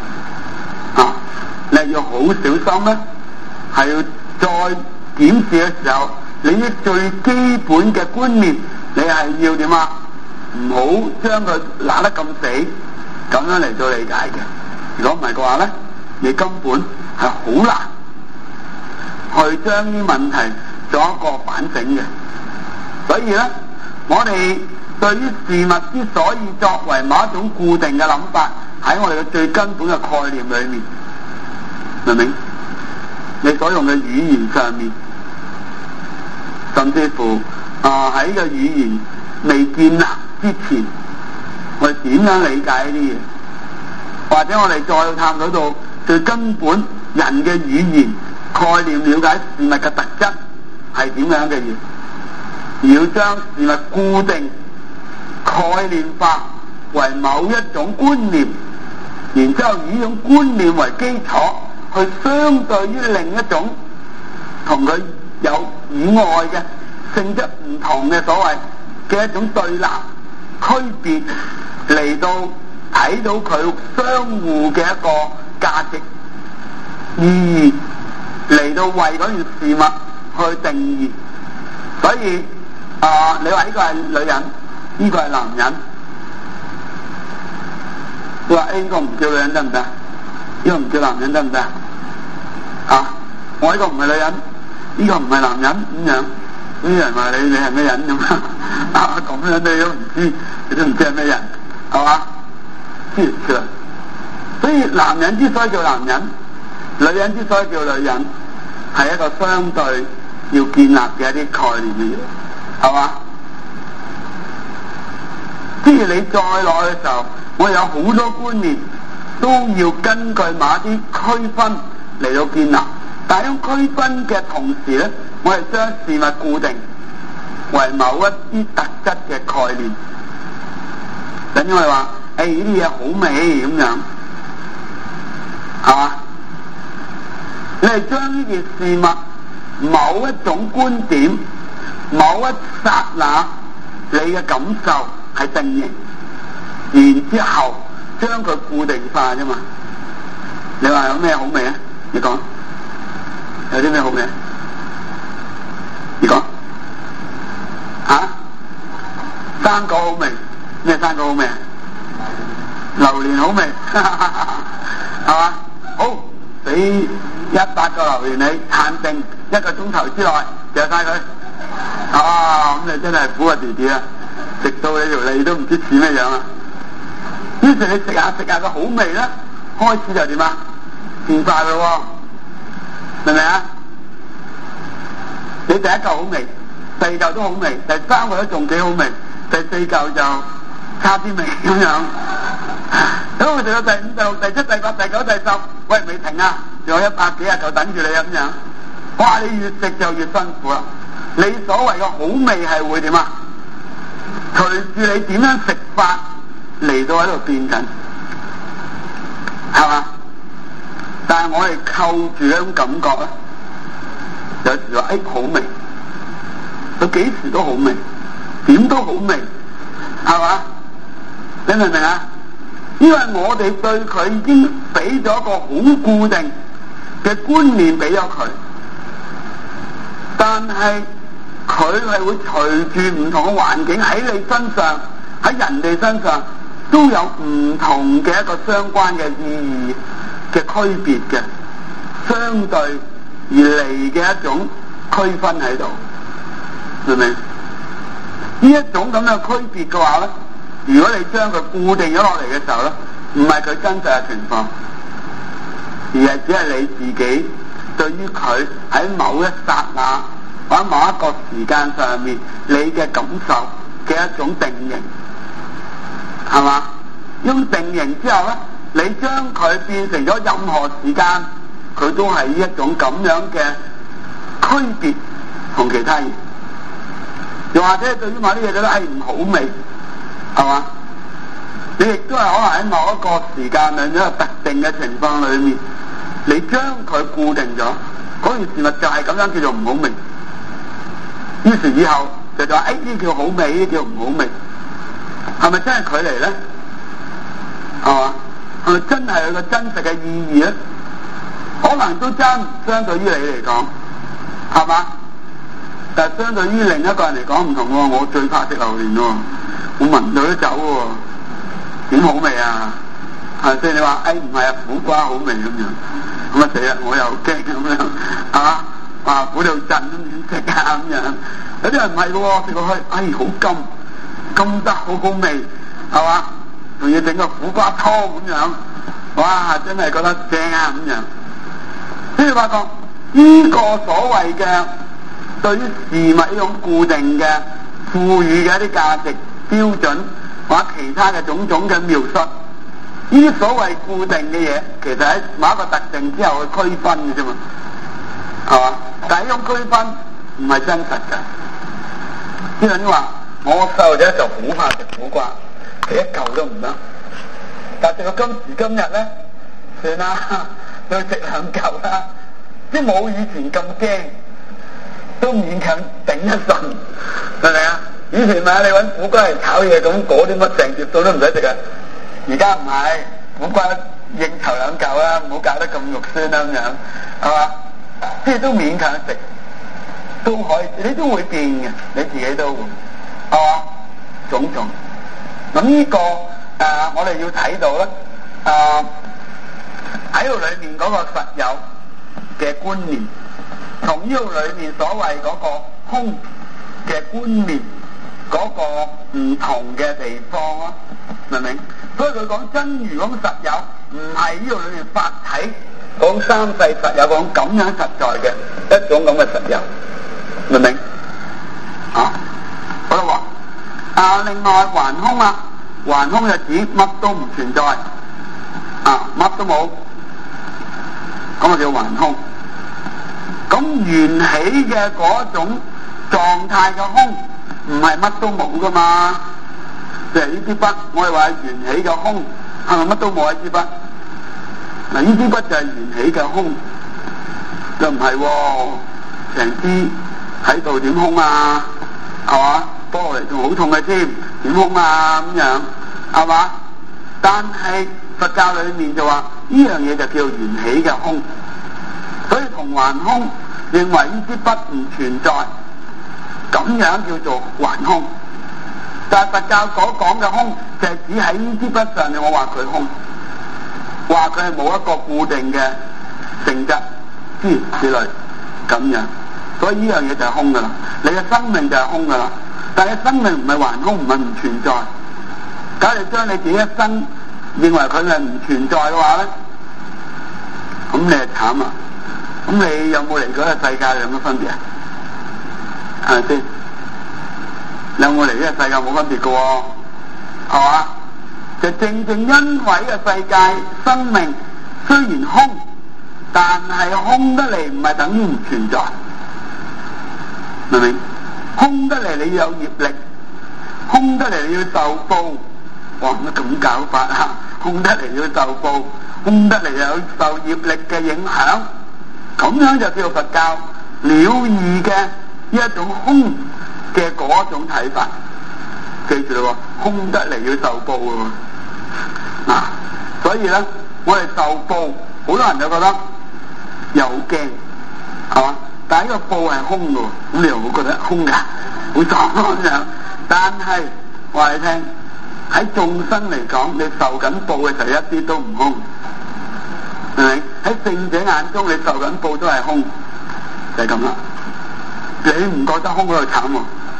你要好小心咧，係要再檢視嘅時候，你啲最基本嘅觀念，你係要點啊？唔好將佢拿得咁死，咁樣嚟做理解嘅。如果唔係嘅話咧，你根本係好難去將啲問題做一個反省嘅。所以咧，我哋對於事物之所以作為某一種固定嘅諗法，喺我哋嘅最根本嘅概念裏面，明唔明？你所用嘅語言上面，甚至乎喺呢個語言未建立之前，我哋點樣理解呢啲嘢？或者我哋再探討到最根本人嘅語言概念，了解事物嘅特質係點樣嘅嘢，而要將事物固定概念化為某一種觀念，然之後以呢種觀念為基礎，去相對於另一種同佢有以外嘅性質唔同嘅所謂嘅一種對立區別，嚟到睇到佢相互嘅一個價值意義，嚟到為嗰件事物去定義。所以你話呢個係女人，呢個係男人，你話呢個唔叫女人得唔得？呢個唔叫男人得唔得？我呢個唔係女人，呢個唔係男人，咁樣啲人話你係咩人咁咁樣你都唔知，你都唔知係咩人，係嘛？知唔知啊？所以男人之所以叫男人，女人之所以叫女人，係一個相對要建立嘅一啲概念嘅嘢，係嘛？即係你再落去嘅時候，我有好多觀念都要根據某一啲區分嚟到建立。但係喺區分嘅同時咧，我係將事物固定為某一啲特質嘅概念。等於我哋話，呢啲嘢好味咁樣，係嘛？你係將呢件事物某一種觀點、某一剎那你嘅感受係定型，然之後將佢固定化啫嘛。你話有咩好味啊？你講。有啲咩好味？你講生果好味，咩生果好味啊？榴蓮好味，係嘛？好，俾100個榴蓮你，限定1個鐘頭之內嚼晒佢。咁你真係苦啊弟弟啊！食到你條脷都唔知似咩樣啊！於是你食下個好味咧，開始就點啊？變化咯喎！明唔明啊？你第一嚿好味，第二嚿都好味，第三個都仲幾好味，第四嚿就差啲味咁樣。咁我食到第5、第6、第7、第8、第9、第10，喂未停啊！仲有100幾廿嚿等住你咁樣。哇！你越食就越辛苦啦。你所謂嘅好味係會點啊？隨住你點樣食法嚟到喺度變緊，係嘛？但係我哋扣住一種感覺咧，有時話好味，佢幾時都好味，點都好味，係嘛？你明唔明啊？因為我哋對佢已經俾咗一個好固定嘅觀念俾咗佢，但係佢係會隨住唔同嘅環境喺你身上，喺人哋身上都有唔同嘅一個相關嘅意義嘅區別嘅，相對而嚟嘅一種區分喺度，明唔明？ 呢一種咁嘅區別嘅話咧，如果你將佢固定咗落嚟嘅時候咧，唔係佢真實嘅情況，而係只係你自己對於佢喺某一剎那或者某一個時間上面你嘅感受嘅一種定型，係嘛？用定型之後咧，你將佢變成咗任何時間，佢都係一種咁樣嘅區別同其他嘢。又或者對於某啲嘢覺得唔好味，係嘛？你亦都係可能喺某一個時間裏一個特定嘅情況裏面，你將佢固定咗，嗰件事物就係咁樣叫做唔好味。於是以後就話呢叫好味，呢叫唔好味，係咪真係佢嚟咧？係嘛？係咪真係有個真實嘅意義咧？可能都真，相對於你嚟講，係嘛？但係相對於另一個人嚟講唔同喎，我最怕食榴蓮喎，我聞到都走喎，點好味啊？即係你話唔係啊，苦瓜好味咁樣，咁啊死啦，我又驚咁樣，係嘛？話苦到震咁點食啊咁樣？有啲人唔係嘅喎，食落去好甘得好好味，係嘛？仲要整個苦瓜湯咁樣，哇！真係覺得正啊咁樣。所以發覺呢個所謂嘅對於事物呢種固定嘅賦予嘅一啲價值標準或者其他嘅種種嘅描述，呢啲所謂固定嘅嘢，其實喺某一個特定之後去區分嘅啫嘛，係嘛？但係呢種區分唔係真實嘅。啲人話我細路仔就好怕食苦瓜，佢一嚿都唔得，但係食到今時今日咧，算啦，都食兩嚿啦，即係冇以前咁驚，都勉強頂一順，係咪啊？以前你搵苦瓜嚟炒嘢，咁嗰啲乜成碟數都唔使食啊！而家唔係，苦瓜應酬兩嚿啦，唔好搞得咁肉酸啦咁樣，係嘛？即係都勉強食，都可以，你都會變嘅，你自己都會，係嘛？種種，咁呢個我哋要睇到咧，喺度裏面嗰個實有嘅觀念，同呢度裏面所謂嗰個空嘅觀念嗰個唔同嘅地方咯，明唔明？所以佢講真如咁實有，唔係呢度裏面法體講三世實有，講咁樣實在嘅一種咁嘅實有，明唔明？好啦喎，另外還空啊，還空就指乜都唔存在，乜都冇，咁就叫還空。咁緣起嘅嗰種狀態嘅空，唔係乜都冇噶嘛？即係呢支筆，我哋話緣起嘅空，係咪乜都冇一支筆？嗱，呢支筆就係緣起嘅空，就唔係喎，成支喺度點空啊？係嘛？波落嚟仲好痛嘅添，點空啊？咁樣係嘛？但係佛教裏面就話呢樣嘢就叫緣起嘅空，所以同還空認為呢支筆唔存在，咁樣叫做還空。但係佛教所講嘅空就係指喺呢支筆上面，我話佢空，話佢係冇一個固定嘅性質之類咁樣，所以呢樣嘢就係空噶啦，你嘅生命就係空噶啦。但係生命唔係還空，唔係唔存在。假如將你自己一生認為佢係唔存在嘅話咧，咁你係慘啊！咁你有冇嚟過呢個世界有乜分別啊？係咪先？你有冇嚟呢個世界冇分別嘅喎？係嘛？就正正因為呢個世界生命雖然空，但係空得嚟唔係等於唔存在，明唔明？空得嚟你要有業力，空得嚟你要受報。哇！乜咁搞法啊？空得嚟要受報，空得嚟又有受業力嘅影響，咁樣就叫佛教了義嘅一種空嘅嗰種睇法。記住啦，空得嚟要受報嘅。所以咧，我哋受報，好多人就覺得又好驚，係嘛？但係呢個報係空嘅，咁你又會覺得空㗎，好爽咁樣。但係話你聽，喺眾生嚟講，你受緊報嘅時候一啲都唔空，係咪？喺聖者眼中，你受緊報都係空，就係咁啦。你唔覺得空嗰度慘喎？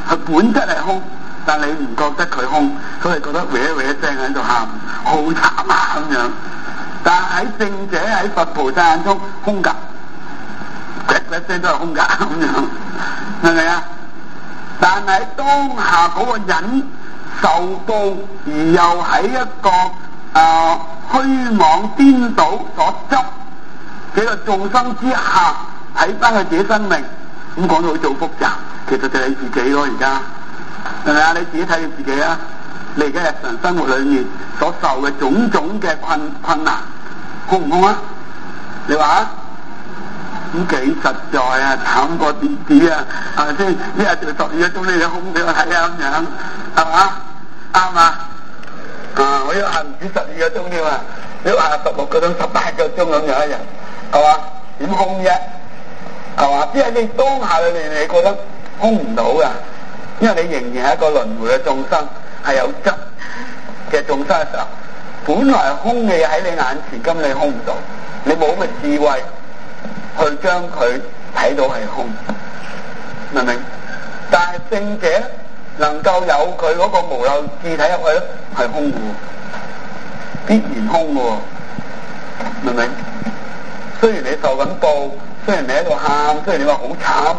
佢本質係空，但你唔覺得佢空，所以覺得搲搲聲喺度喊，好慘啊咁樣。但係喺聖者喺佛菩薩眼中空㗎，搲搲聲都係空㗎咁樣，明唔明啊？但係當下嗰個人受報，而又喺一個虛妄顛倒所執這個眾生之下，睇翻佢自己生命，咁講到好似好複雜，其實就係你自己咯。而家係咪啊？你自己睇你自己啊！你而家日常生活裏面所受嘅種種嘅困難，空唔空啊？你話咁幾實在啊，慘過電子啊，係咪先？一日做12個鐘你都空俾我睇啊，咁樣係嘛？啱嘛？我要行唔止12個鐘添啊，要行16個鐘、18個鐘咁樣一日，係嘛？點空啫？係嘛？即係你當下裏面你覺得空唔到噶，因為你仍然係一個輪迴嘅眾生，係有執嘅眾生嘅時候，本來空嘅嘢喺你眼前，今你空唔到，你冇咁嘅智慧去將佢睇到係空，明唔明？但係聖者能夠有佢嗰個無漏智睇入去咧，係空嘅，必然空嘅，明唔明？雖然你受緊報，雖然你喺度喊，雖然你話好慘，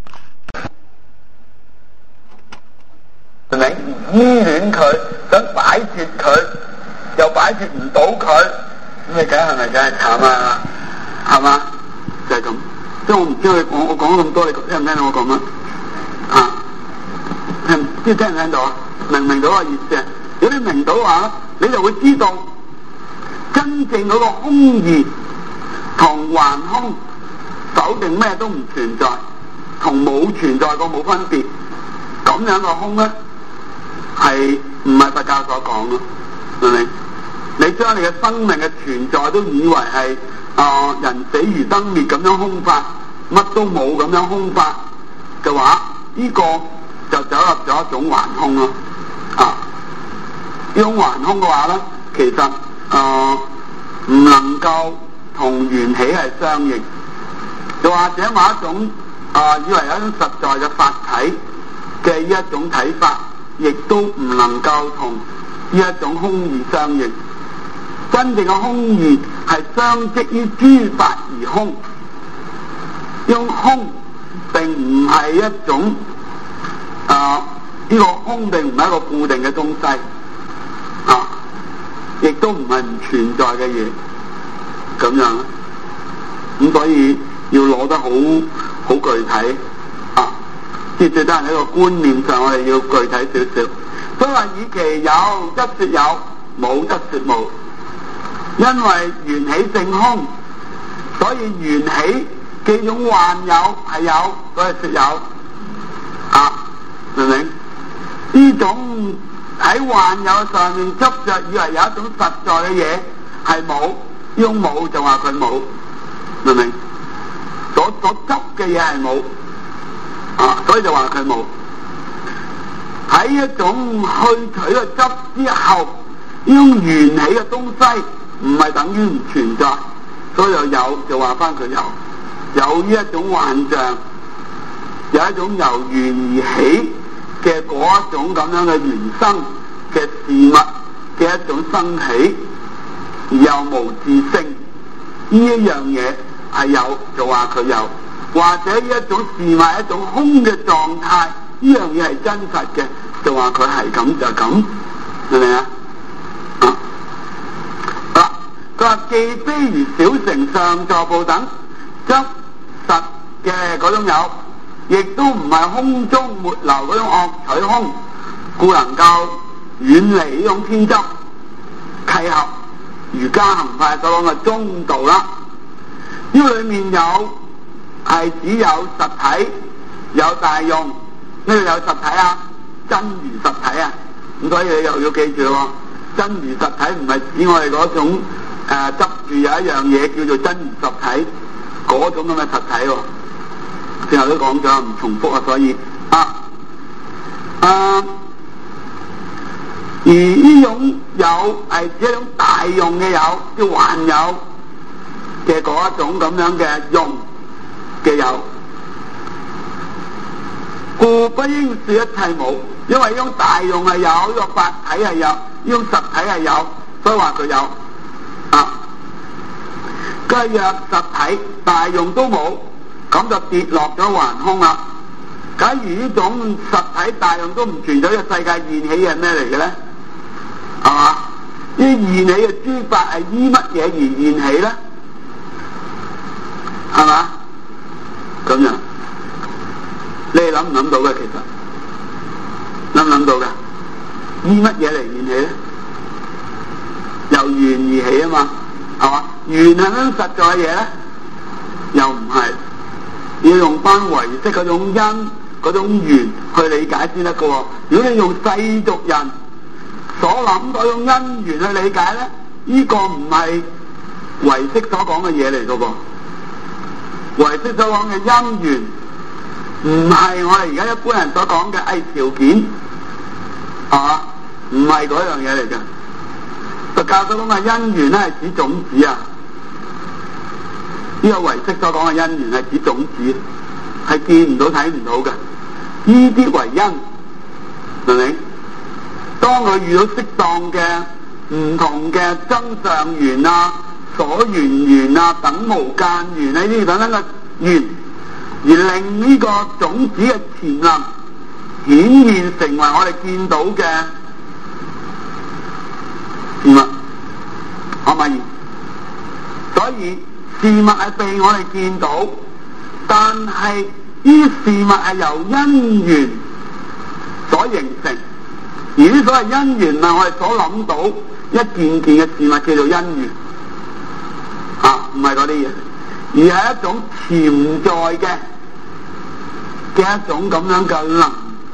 明唔明？依戀佢，想擺脫佢，又擺脫唔到佢，咁你梗係慘啊？係嘛？就係咁。即係我唔知我講咁多，你聽唔聽到我講乜？聽唔聽到啊？明唔明到個意思？如果你明到嘅話，你就會知道真正嗰個空義同還空否定咩都唔存在，同冇存在過冇分別。咁樣個空咧，係唔係佛教所講咯？明唔明？你將你嘅生命嘅存在都以為係人死如燈滅咁樣空法，乜都冇咁樣空法嘅話，呢個就走入咗一種還空咯。呢種還空嘅話咧，其實唔能夠同緣起係相應，又或者某一種以為有一種實在嘅法體嘅呢一種睇法，亦都唔能夠同呢一種空義相應。真正嘅空義係相即於諸法而空，呢種空並唔係一種呢個空並唔係一個固定嘅東西，亦都唔係唔存在嘅嘢，咁樣，咁所以要攞得好具體，即係最得人喺個觀念上，我哋要具體少少。所以話以其有則說有，冇則說冇。因為緣起性空，所以緣起幾種幻有係有，所以說有，明唔明？呢種喺幻有上面執着，以為有一種實在嘅嘢係冇，呢種冇就話佢冇，明唔明？所執嘅嘢係冇，所以就話佢冇。喺一種去取嘅執之後，呢種緣起嘅東西唔係等於唔存在，所以有就話翻佢有呢一種幻象，有一種由緣而起嘅嗰一種咁樣嘅緣生嘅事物嘅一種生起，而又無自性，呢一樣嘢係有就話佢有，或者呢一種事物一種空嘅狀態，呢樣嘢係真實嘅，就話佢係咁就咁，明唔明啊？佢話既非如小乘上座部等執實嘅嗰種有，亦都唔係空中沒流嗰種惡取空，故能夠遠離呢種偏執，契合儒家行派所講嘅中道啦。呢個裏面有係只有實體，有大用。咩有實體啊？真如實體啊！咁所以你又要記住咯，真如實體唔係指我哋嗰種執住有一樣嘢叫做真如實體嗰種咁嘅實體喎。之後都講咗唔重複啊，所以而呢種有係指一種大用嘅有，叫還有嘅嗰一種咁樣嘅用嘅有，故故不應說一切冇，因為呢種大用係有，呢個法體係有，呢種實體係有，所以話佢有啊。佢若實體大用都冇，咁就跌落咗橫空啦。假如呢種實體大用都唔存在，呢個世界現起係咩嚟嘅咧？係嘛？呢現起嘅諸法係依乜嘢而現起咧？係嘛？咁樣你哋諗唔諗到嘅？其實諗唔諗到嘅？依乜嘢嚟現起咧？由緣而起啊嘛，係嘛？緣係咩實在嘅嘢咧？又唔係，要用翻唯識嗰種因嗰種緣去理解先得噶。如果你用世俗人所諗嗰種因緣去理解咧，呢個唔係唯識所講嘅嘢嚟噶噃。唯識所講嘅因緣唔係我哋而家一般人所講嘅條件，係嘛？唔係嗰樣嘢嚟嘅。佛教所講嘅因緣咧係指種子啊，呢個唯識所講嘅因緣係指種子，係見唔到睇唔到嘅，呢啲為因，明唔明？當佢遇到適當嘅唔同嘅增上緣啊、所緣緣啊、等無間緣呢啲等等嘅緣，而令呢個種子嘅潛能顯現成為我哋見到嘅事物，可唔可以？所以事物係被我哋見到，但係呢事物係由因緣所形成，而呢所謂因緣係我哋所諗到一件件嘅事物叫做因緣，唔係嗰啲嘢，而係一種潛在嘅一種咁樣嘅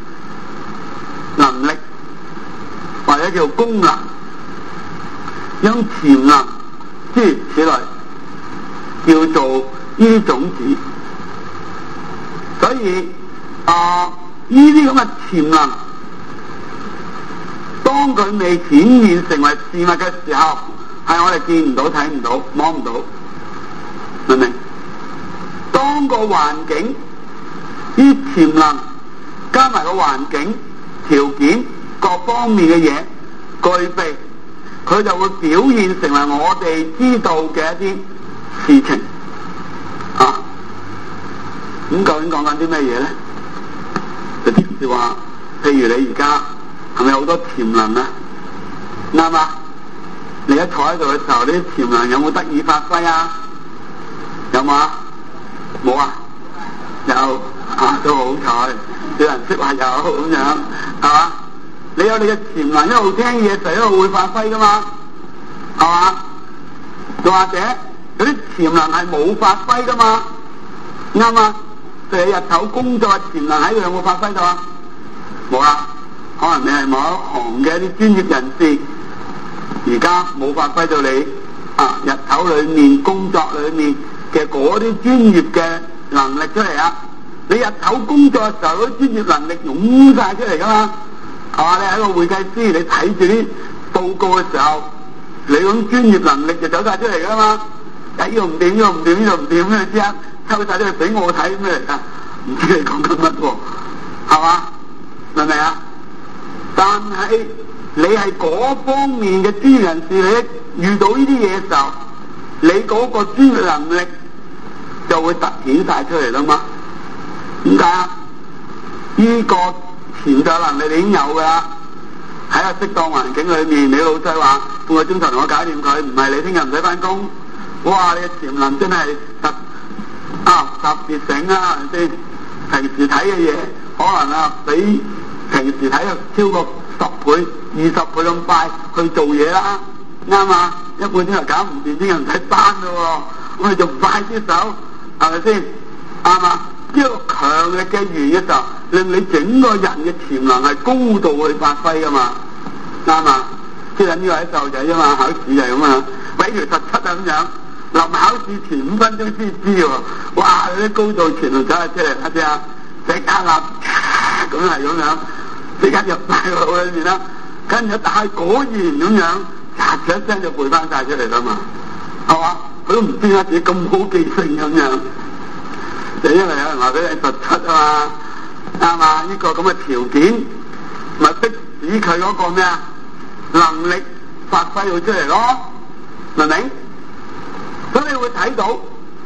能力，或者叫功能，一種潛能，諸如此類，叫做呢啲種子。所以呢啲咁嘅潛能，當佢未顯現成為事物嘅時候，係我哋見唔到、睇唔到、摸唔到，明唔明？當個環境呢潛能加埋個環境條件各方面嘅嘢具備，佢就會表現成為我哋知道嘅一啲事情啊。咁究竟講緊啲咩嘢咧？就即係話，譬如你而家係咪好多潛能啊？啱啊！你一坐喺度嘅時候，呢啲潛能有冇得以發揮啊？有冇啊？冇啊？有啊，都好彩，有人識話有咁樣，係嘛？你有你嘅潛能，一路聽嘢就一路會發揮噶嘛，係嘛？又或者有啲潛能係冇發揮噶嘛，啱啊？譬如日頭工作嘅潛能喺度有冇發揮到啊？冇啊，可能你係某一行嘅一啲專業人士，而家冇發揮到你日頭裏面工作裏面嘅嗰啲專業嘅能力出嚟啊！你日頭工作嘅時候，嗰啲專業能力湧晒出嚟噶嘛？係嘛？你係一個會計師，你睇住啲報告嘅時候，你嗰種專業能力就走晒出嚟噶嘛？呢個唔掂，呢個唔掂，呢個唔掂，咩知啊？抽晒出嚟俾我睇咩嚟噶？唔知你講緊乜喎？係嘛？明唔明啊？但係你係嗰方面嘅專業人士，你遇到呢啲嘢嘅時候，你嗰個專業能力就會突顯晒出嚟啦嘛？點解啊？呢個潛在能力你已經有噶啦，喺個適當環境裏面，你老細話半個鐘頭同我搞掂佢，唔係你聽日唔使翻工，哇！你嘅潛能真係特別醒啊！係咪先？平時睇嘅嘢可能比平時睇超過10倍、20倍咁快去做嘢啦，啱啊！一半鐘頭搞唔掂，聽日唔使翻咯，我哋就快啲手，係咪先？啱啊！呢個強力嘅緣嘅時候，令你整個人嘅潛能係高度去發揮噶嘛，啱啊！即係呢個喺細路仔啫嘛，考試就係咁啊，比如17啊咁樣，臨考試前5分鐘先知喎，哇！你啲高度潛能走咗出嚟，一隻即刻咁係咁樣，即刻入大腦裏面啦，跟住大果然咁樣，一聲就背翻晒出嚟啦嘛，係嘛？佢都唔知自己咁好記性咁樣。就因為有人話俾你17啊嘛， 係嘛？呢個咁嘅條件，咪迫使佢嗰個咩啊能力發揮到出嚟咯，明唔明？所以你會睇到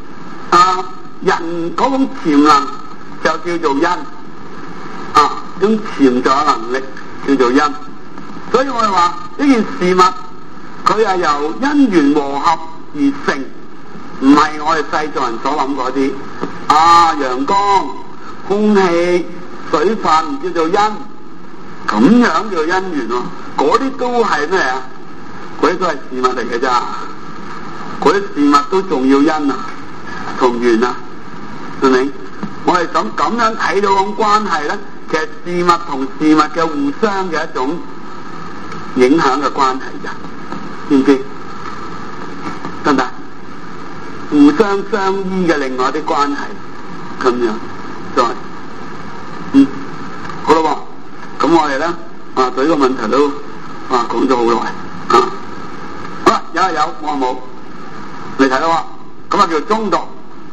人嗰種潛能就叫做因，種潛在能力叫做因。所以我哋話呢件事物佢係由因緣和合而成，唔係我哋世俗人所諗嗰啲陽光、空氣、水分叫做因，咁樣叫做因緣喎。嗰啲都係咩啊？嗰啲都係事物嚟嘅咋，嗰啲事物都仲要因同緣明唔明？我哋想咁樣睇到咁關係咧，其實事物同事物嘅互相嘅一種影響嘅關係咋，知唔知？得唔得？互相相依嘅另外啲關係，咁樣再好啦喎。咁我哋咧對呢個問題都講咗好耐好啦，有我冇你睇到咁叫中毒。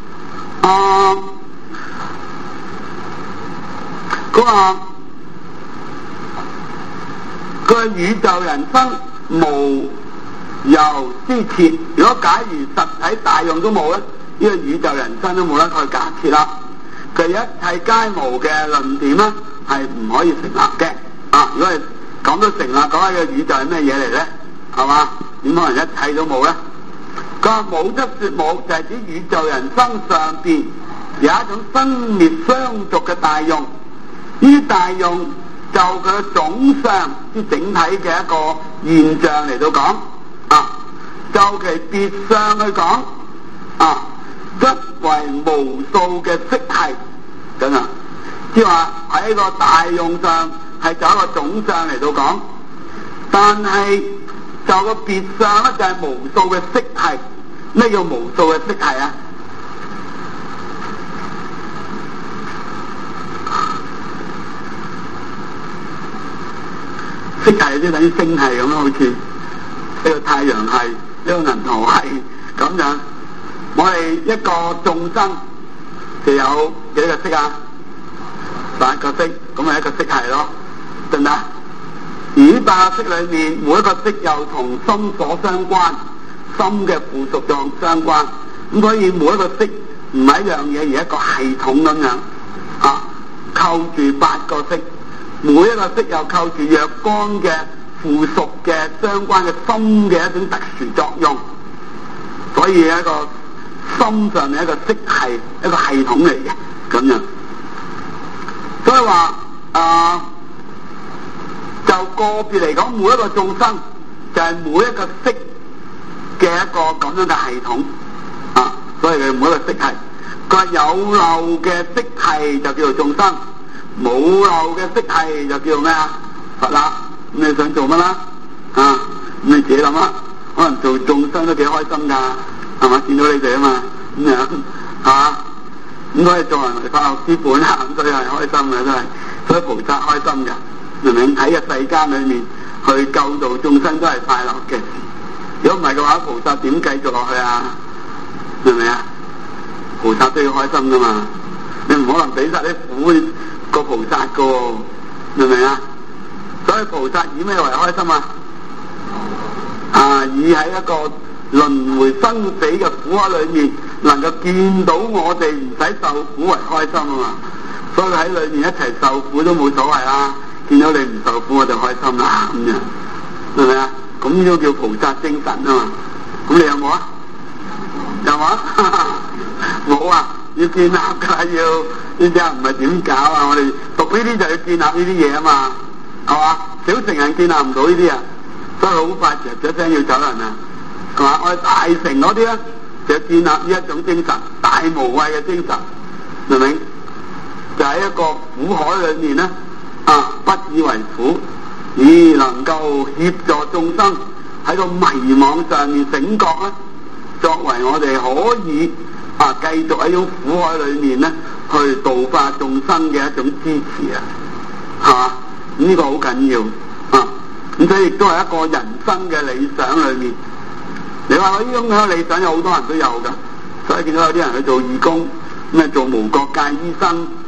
佢宇宙人生無由之設，如果假如實體大用都冇咧，呢個宇宙人生都冇得去假設啦。佢一切皆無嘅論點咧係唔可以成立嘅。如果係講到成立，講下個宇宙係咩嘢嚟咧？係嘛？點可能一切都冇咧？佢話冇得說冇，就係指宇宙人生上邊有一種生滅相續嘅大用。呢啲大用就佢嘅總相，即整體嘅一個現象嚟到講就其別相去講則為無數嘅色系咁即係話喺個大用上係就一個總相嚟到講，但係就個別相咧就係無數嘅色系。咩叫無數嘅色系啊？色系即係等於星系咁咯，好似呢個太陽系、呢個銀河系咁樣。我哋一個眾生就有幾個色啊？8個色，咁咪一個色系咯，得唔得？而呢8個色裏面，每一個色又同心所相關，心嘅附屬狀相關。咁所以每一個色唔係一樣嘢，而一個系統咁樣扣住8個色。每一個色又扣住若干嘅附屬嘅相關嘅心嘅一種特殊作用，所以一個心上面一個色系，一個系統嚟嘅咁樣。所以話就個別嚟講，每一個眾生就係每一個色嘅一個咁樣嘅系統所以佢每一個色系，佢話有漏嘅色系就叫做眾生，冇漏嘅色系就叫做咩佛啦。咁你想做乜啦？咁你自己諗啦。可能做眾生都幾開心噶，係嘛？見到你哋嘛，咁樣咁所以做人為法學之本所以係開心嘅，都係。所以菩薩開心嘅，明唔明？喺個世間裏面去救度眾生都係快樂嘅事。如果唔係嘅話，菩薩點繼續落去啊？明唔明啊？菩薩都要開心噶嘛，你唔可能俾晒啲苦個菩薩噶，明唔明啊？所以菩薩以咩為開心以喺一個輪迴生死嘅苦海裏面，能夠見到我哋唔使受苦為開心嘛。所以喺裏面一齊受苦都冇所謂啦，見到你唔受苦我就開心啦，咁樣明唔明啊？咁呢個叫菩薩精神嘛。咁你有冇啊？有冇冇要建立噶，要呢啲唔係點搞我哋讀呢啲就要建立呢啲嘢嘛，係嘛？小乘人建立唔到呢啲所以好快一聲要走人係嘛？我哋大乘嗰啲咧就建立呢一種精神，大無畏嘅精神，明唔明？就喺一個苦海裏面咧不以為苦，而能夠協助眾生喺個迷惘上面醒覺咧，作為我哋可以繼續喺種苦海裏面咧去度化眾生嘅一種支持係嘛？呢個好緊要咁所以亦都係一個人生嘅理想裏面。你話呢種嘅理想有好多人都有噶，所以見到有啲人去做義工，咩做無國界醫生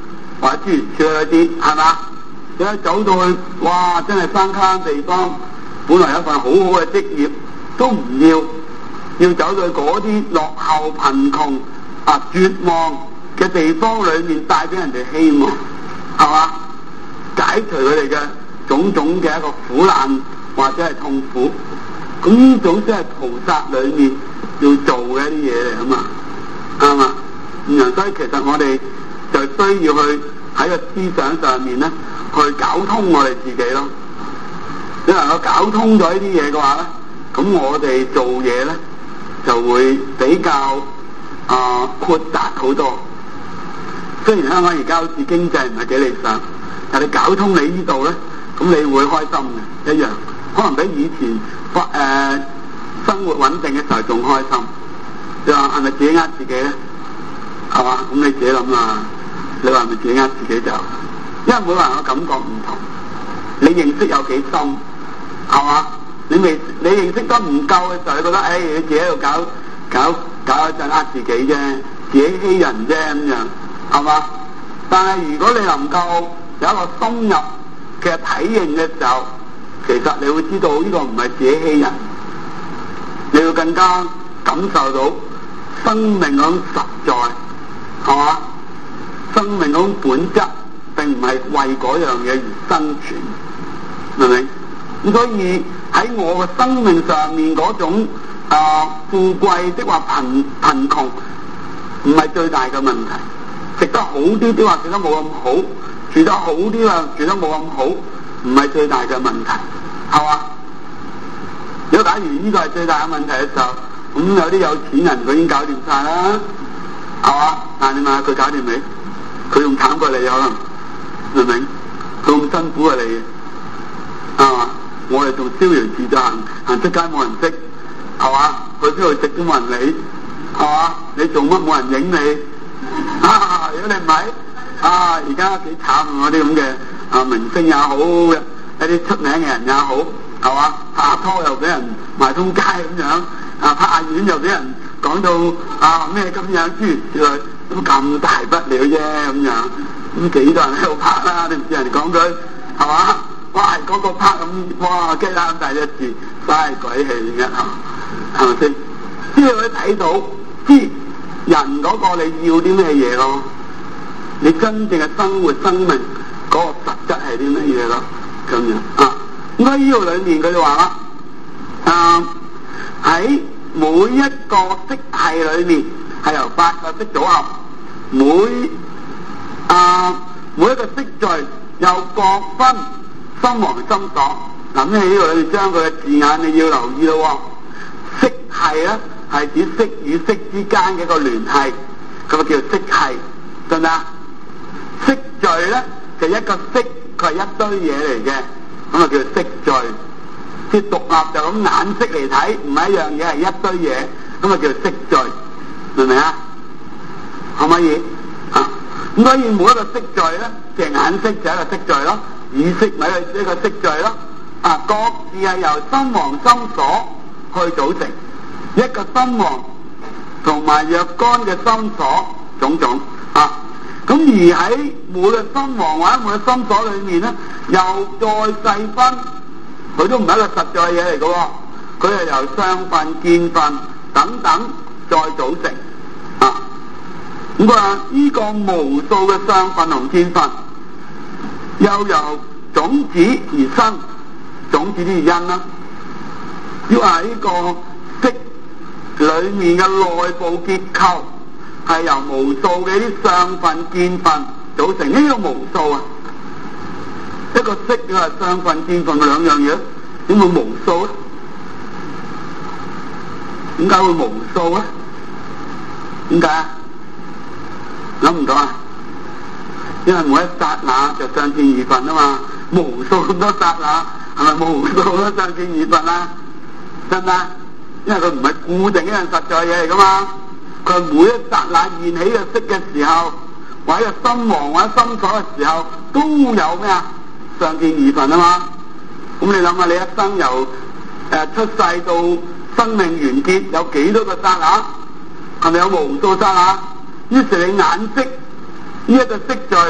或者諸如此類嗰啲，係嘛？你一走到去，哇！真係山卡地方，本來有一份好好嘅職業都唔要，要走到嗰啲落後貧窮絕望嘅地方裏面，帶俾人哋希望，係嘛？解除佢哋嘅種種嘅一個苦難或者係痛苦，咁呢種先係菩薩裏面要做嘅一啲嘢嚟啊嘛，啱嘛？所以其實我哋就需要去喺個思想上面咧，去搞通我哋自己咯。你能夠搞通咗呢啲嘢嘅話咧，咁我哋做嘢咧就會比較豁達好多。雖然香港而家好似經濟唔係幾理想，但係你搞通你呢度咧，咁你會開心嘅一樣，可能比以前生活穩定嘅時候仲開心。你話係咪自己呃自己咧？係嘛？咁你自己諗啦。你話係咪自己呃自己就？因為每個人嘅感覺唔同，你認識有幾深，係嘛？你認識得唔夠嘅時候，你覺得你自己喺度搞一陣呃自己啫，自己欺人啫咁樣，係嘛？但係如果你能夠有一個深入嘅體認嘅時候，其實你會知道呢個唔係自己欺人，你會更加感受到生命嗰種實在，係嘛？生命嗰種本質並唔係為嗰樣嘢而生存，明唔明？咁所以喺我嘅生命上面嗰種富貴的話貧窮唔係最大嘅問題，食得好啲啲話食得冇咁好，住得好啲話住得冇咁好，唔係最大嘅問題，係嘛？如果假如呢個係最大嘅問題嘅時候，咁有啲有錢人佢已經搞掂晒啦，係嘛？但係你問下佢搞掂未？佢仲慘過你可能，明唔明？佢咁辛苦過你，係嘛？我哋仲逍遙自在行出街冇人識，係嘛？去邊度食都冇人理，係嘛？你做乜冇人影你？如果你唔係而家幾慘嗰啲咁嘅明星也好，一啲出名嘅人也好，係嘛？拍下拖又俾人賣通街咁樣，拍下院又俾人講到咩咁樣，諸如此類，都咁大不了啫咁樣，咁幾多人喺度拍啦？你唔知人哋講佢係嘛？哇！嗰個拍咁，哇！雞蛋咁大隻字，嘥鬼氣嘅係咪先？即係可以睇到，知人嗰個你要啲咩嘢咯？你真正嘅生活生命嗰個實質係啲乜嘢咯？咁樣咁喺呢度裏面佢哋話啦，喺每一個色系裏面係由8個色組合，每一個色序又各分心王心所。嗱，咁喺呢度你將佢嘅字眼你要留意咯。色系咧係指色與色之間嘅一個聯繫，咁啊叫色系，得唔得？色序咧就一個色，佢係一堆嘢嚟嘅，咁啊叫色序。即係獨立就咁眼色嚟睇，唔係一樣嘢，係一堆嘢，咁啊叫色序，明唔明啊？可唔可以？咁所以每一個色序咧，即係眼色就係一個色序咯，耳色咪係一個色序咯。各自係由心王心所去組成，一個心王同埋若干嘅心所種種咁而喺每個心王或者每個心所裏面咧，又再細分，佢都唔係一個實在嘢嚟嘅，佢係由相分、見分等等再組成咁呢個無數嘅相分同見分，又由種子而生，種子啲因啦，要話呢個色裏面嘅內部結構係由無數嘅啲相分、見分組成。呢個無數一個色嘅係相分、見分嘅兩樣嘢，點會無數咧？點解會無數咧？點解？諗唔到因為每一剎那就相見二分嘛，無數咁多剎那，係咪無數咁多相見二分啊？真唔真？因為佢唔係固定一樣實在嘢嚟噶嘛，佢係每一剎那現起嘅色嘅時候，或者心王或者心所嘅時候，都有咩相見二分啊嘛。咁你諗下，你一生由出世到生命完結，有幾多個剎那？係咪有無數剎那？於是你眼色呢一個色序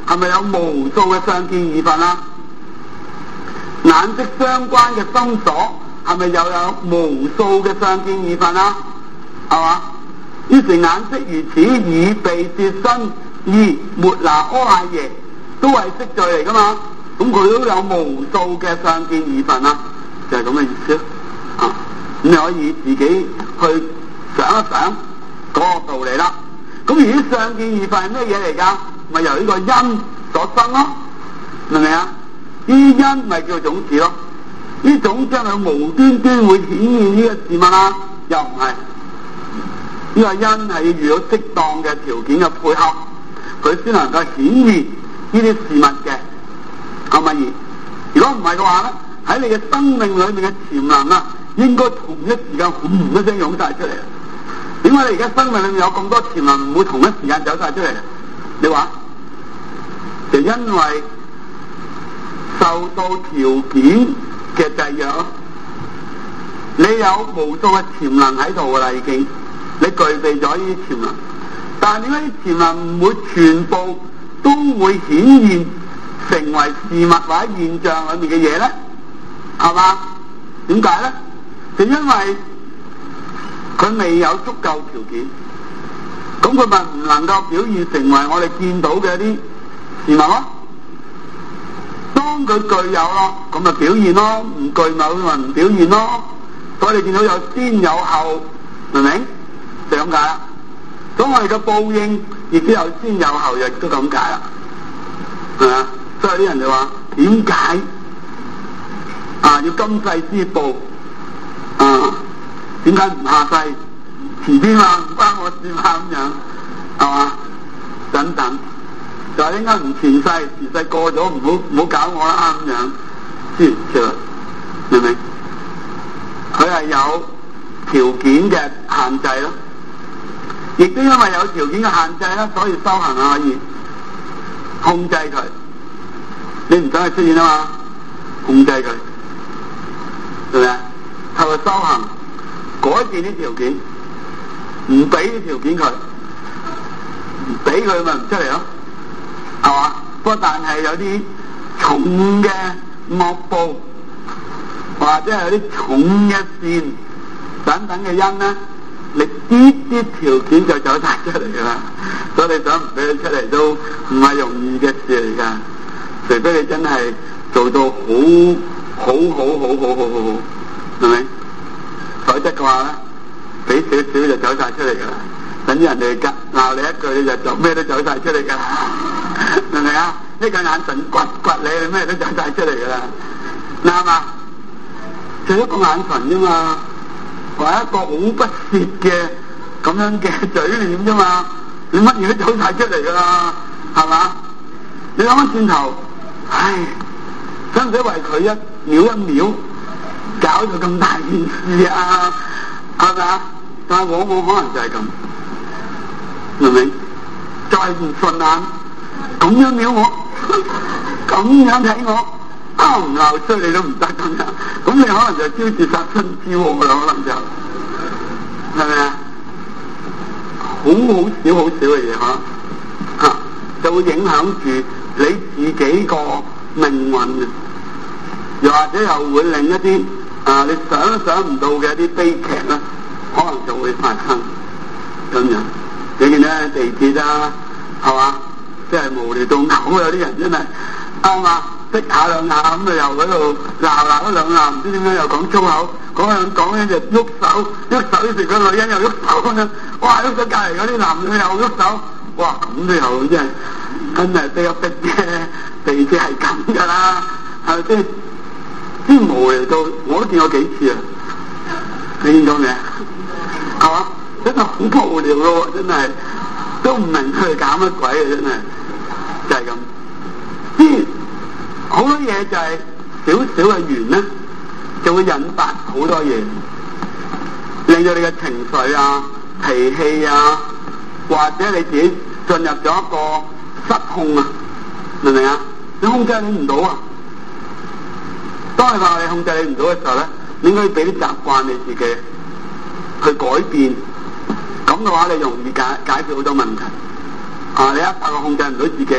係咪有無數嘅相見意分啦？眼色相關嘅心所係咪又有無數嘅相見意分啦？係嘛？於是眼色如此，耳鼻舌身意末那阿賴耶都係色罪嚟噶嘛？咁佢都有無數嘅相見意分啦，就係咁嘅意思啊！咁你可以自己去想一想嗰個道理啦。咁而啲相見意分係咩嘢嚟噶？咪由呢個因所生咯，明唔明啊？呢因咪叫種子咯？呢種子係咪無端端會顯現呢個事物啊？又唔係。呢個因係要遇到適當嘅條件嘅配合，佢先能夠顯現呢啲事物嘅，係咪？如果唔係嘅話咧，喺你嘅生命裏面嘅潛能啊，應該同一時間一聲湧晒出嚟。點解你而家生命裏面有咁多潛能唔會同一時間走晒出嚟？你話就因為受到條件嘅制約咯。你有無數嘅潛能喺度噶啦，已經你具備咗呢啲潛能，但係點解啲潛能唔會全部都會顯現成為事物或者現象裏面嘅嘢咧？係嘛？點解咧？就因為佢未有足夠條件，咁佢咪唔能夠表現成為我哋見到嘅一啲事物咯。當佢具有咯，咁咪表現咯；唔具某咪唔表現咯。所以你見到有先有後，明唔明？就咁解啦。咁我哋嘅報應亦都有先有後，亦都咁解啦。係咪啊？所以啲人就話：點解啊要今世先報啊？點解唔下世？遲啲嘛，唔關我事嘛咁樣，係嘛？等等，就係應該唔前世過咗，唔好搞我啦咁樣，知唔知啊？明唔明？佢係有條件嘅限制咯，亦都因為有條件嘅限制啦，所以修行可以控制佢。你唔想佢出現啊嘛，控制佢，係咪啊？透過修行改變啲條件，唔俾啲條件佢，唔俾佢咪唔出嚟咯，係嘛？不過但係有啲重嘅惡報，或者係有啲重嘅善等等嘅因咧，你啲條件就走晒出嚟噶啦。所以你想唔俾佢出嚟都唔係容易嘅事嚟噶，除非你真係做到好，係咪？否則嘅話咧，俾少少就走晒出嚟噶啦。等於人哋鬧你一句，你就做咩都走晒出嚟噶啦，明唔明啊？呢個眼神掘你，咩都走晒出嚟噶啦，啱嘛？就一個眼神啫嘛，或者一個好不屑嘅咁樣嘅嘴臉啫嘛，你乜嘢都走晒出嚟噶啦，係嘛？你諗翻轉頭，唉，使唔使為佢一秒搞到咁大件事啊？係咪啊？但係往往可能就係咁，明唔明？再唔順眼，咁樣瞄我，咁樣睇我，唔鬧衰你都唔得咁樣，咁你可能就招致殺身之禍啦，可能就係咪啊？好少嘅嘢嚇，就會影響住你自己個命運嘅，又或者又會令一啲你想都想唔到嘅一啲悲劇咧，可能就會發生咁樣。你見咧地鐵啊，係嘛？即係無聊到嘔，有啲人真係啱嘛，逼下兩下咁又喺度鬧嗰兩下，唔知點解又講粗口，講咧就喐手，於是個女人又喐手咁樣，哇！喐咗隔離嗰啲男女又喐手，哇！咁都有真係逼一逼嘅地鐵係咁噶啦，係咪先？啲無聊到我都見過幾次啊！你見到未啊？係嘛？真係好無聊咯，真係都唔明佢哋搞乜鬼嘅，真係就係咁。啲好多嘢就係少嘅緣咧，就會引發好多嘢，令到你嘅情緒啊、脾氣啊，或者你自己進入咗一個失控啊，明唔明啊？你控制你唔到啊！當你話你控制你唔到嘅時候咧，你應該俾啲習慣你自己去改變。咁嘅話，你容易解決好多問題。你一發覺控制唔到自己咧，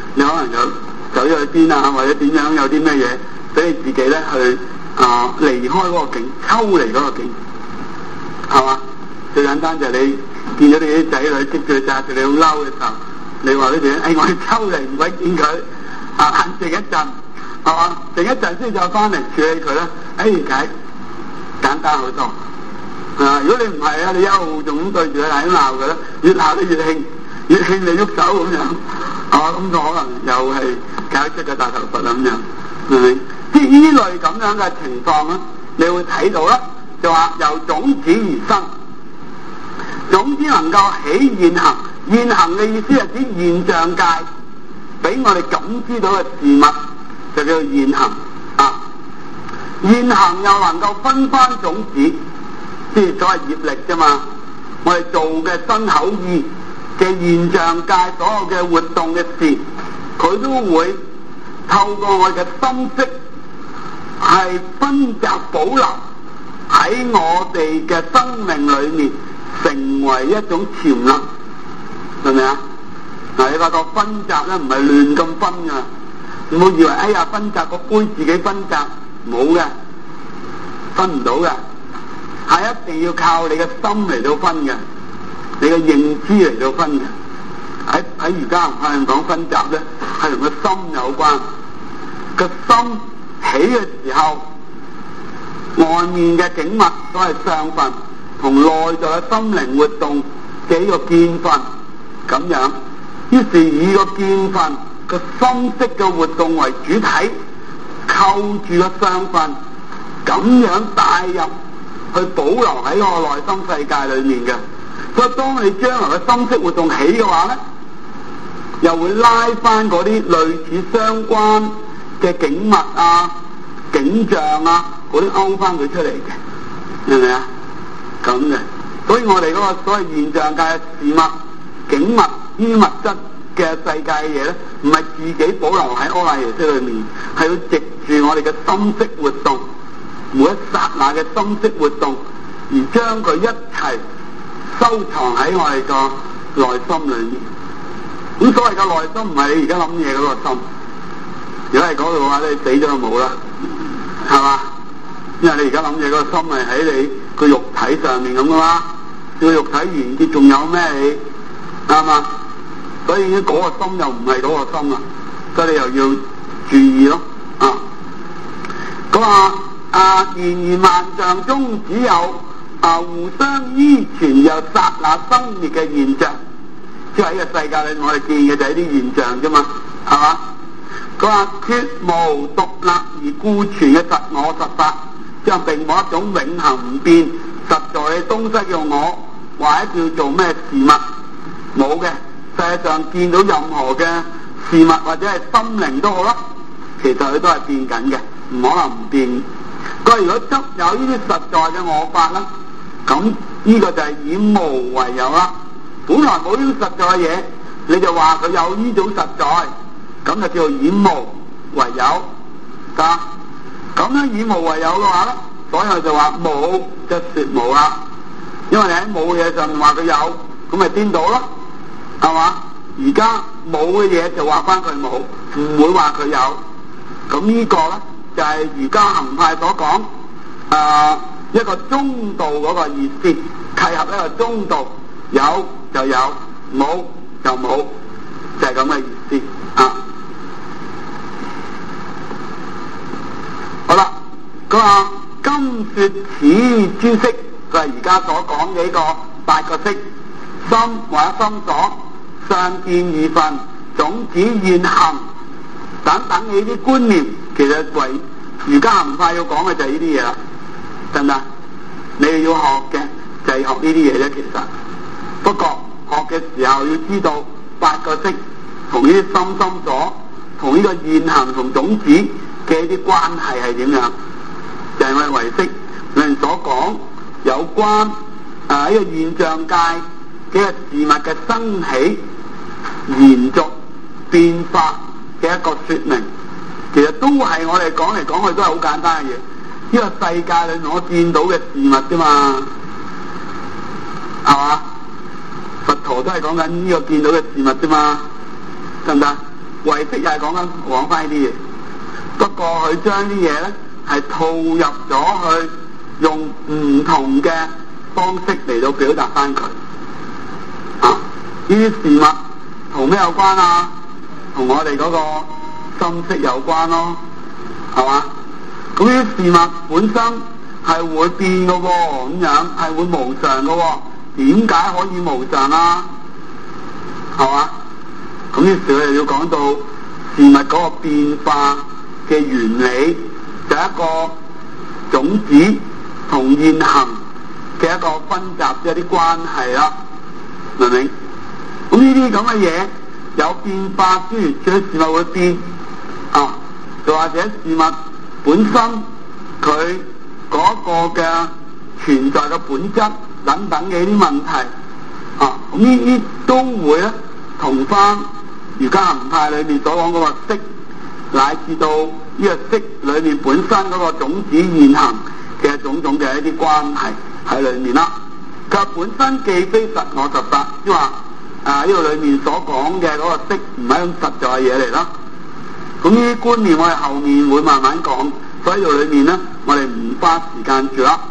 你可能就走咗去邊啊，或者點樣有啲咩嘢俾你自己咧去離開嗰個境，抽離嗰個境，係嘛？最簡單就係你見咗你啲仔女激住扎住你好嬲嘅時候，你話俾自己，我哋抽離唔鬼見佢，靜一陣，係嘛？靜一陣先再翻嚟處理佢咧，簡單好多。如果你唔係你一路仲咁對住佢係咁鬧佢咧，越鬧你越興，越興你喐手咁樣，咁就可能又係搞出個大頭佛咁樣，係咪？即係呢類咁樣嘅情況咧，你會睇到啦，就話由種子而生，種子能夠起現行，現行嘅意思係指現象界俾我哋感知到嘅事物，就叫做現行啊。現行又能夠分翻種子。即係所謂業力啫嘛，我哋做嘅身口意嘅現象界所有嘅活動嘅事，佢都會透過我哋嘅心識係分集保留喺我哋嘅生命裏面，成為一種潛能，係咪啊？嗱，你發覺分集咧唔係亂咁分噶，唔好以為分集個杯自己分集，冇嘅，分唔到嘅。係一定要靠你嘅心嚟到分嘅，你嘅認知嚟到分嘅。喺瑜伽行派講分集咧，係同個心有關。個心起嘅時候，外面嘅景物都係相分，同內在嘅心靈活動嘅呢個見分咁樣。於是以個見分個心識嘅活動為主體，扣住個相分，咁樣帶入去保留喺個內心世界裏面嘅，所以當你將來嘅心識活動起嘅話咧，又會拉翻嗰啲類似相關嘅景物啊、景象啊嗰啲勾翻佢出嚟嘅，明唔明啊？咁嘅，所以我哋嗰個所謂現象界嘅事物、景物呢啲物質嘅世界嘅嘢咧，唔係自己保留喺阿賴耶識裏面，係要藉住我哋嘅心識活動。每一剎那嘅心識活動，而將佢一齊收藏喺我哋個內心裏面。咁所謂嘅內心唔係你而家諗嘢嗰個心，如果係嗰度嘅話咧，你死咗就冇啦，係嘛？因為你而家諗嘢嗰個心係喺你個肉體上面咁噶嘛，個肉體完結仲有咩你啱嘛？所以嗰個心又唔係嗰個心啦，所以你又要注意咯啊！咁然而萬象中只有互相依存又剎那生滅嘅現象，即係喺個世界裏我哋見嘅就係啲現象啫嘛，係嘛？佢話絕無獨立而固存嘅實我實法，即係並冇一種永恆唔變實在嘅東西叫我，或者叫做咩事物，冇嘅。世界上見到任何嘅事物或者係心靈都好啦，其實佢都係變緊嘅，唔可能唔變。佢如果執有呢啲實在嘅我法啦，咁呢個就係以無為有啦。本來冇呢種實在嘅嘢，你就話佢有呢種實在，咁就叫做以無為有，得咁樣以無為有嘅話咧，所以就話冇就說無啦。因為你喺冇嘢上面話佢有，咁咪顛倒咯，係嘛？而家冇嘅嘢就話翻佢冇，唔會話佢有。咁呢個咧就係瑜伽行派所講一個中道嗰個意思，契合一個中道，有就有，冇就冇，就係咁嘅意思啊。好啦，佢話今說此諸色，就係而家所講嘅呢個八個色，心或者心所、相見二分、種子現行等等呢啲觀念，其實為瑜伽行派要講嘅就係呢啲嘢啦，得唔得？你哋要學嘅就係學呢啲嘢啫，其實。不過學嘅時候要知道八個色同呢啲心所、同呢個現行同種子嘅一啲關係係點樣？就係我哋唯識裏面所講有關呢個現象界嘅事物嘅生起、延續、變化嘅一個說明。其實都係我哋講嚟講去都係好簡單嘅嘢，呢個世界裏面我見到嘅事物啫嘛，係嘛？佛陀都係講緊呢個見到嘅事物啫嘛，得唔得？ 唯識又係講翻呢啲嘢，不過佢將啲嘢咧係套入咗去，用唔同嘅方式嚟到表達翻佢。呢啲事物同咩有關啊？同我哋嗰個心識有關咯，係嘛？咁呢啲事物本身係會變嘅喎，咁樣係會無常嘅喎，點解可以無常啊？係嘛？咁於是我哋要講到事物嗰個變化嘅原理，就係一個種子同現行嘅一個分集嘅一啲關係啦，明唔明？咁呢啲咁嘅嘢有變化之餘，佢事物會變就或者事物本身佢嗰個嘅存在嘅本質等等嘅呢啲問題咁呢啲都會咧同翻瑜伽行派裏面所講嗰個識，乃至到呢個識裏面本身嗰個種子現行嘅種種嘅一啲關係喺裏面啦。佢本身既非實我實法，即係話呢度裏面所講嘅嗰個識唔係咁實在嘅嘢嚟啦。咁呢啲觀念我哋後面會慢慢講，所以呢度裏面咧我哋唔花時間住啦。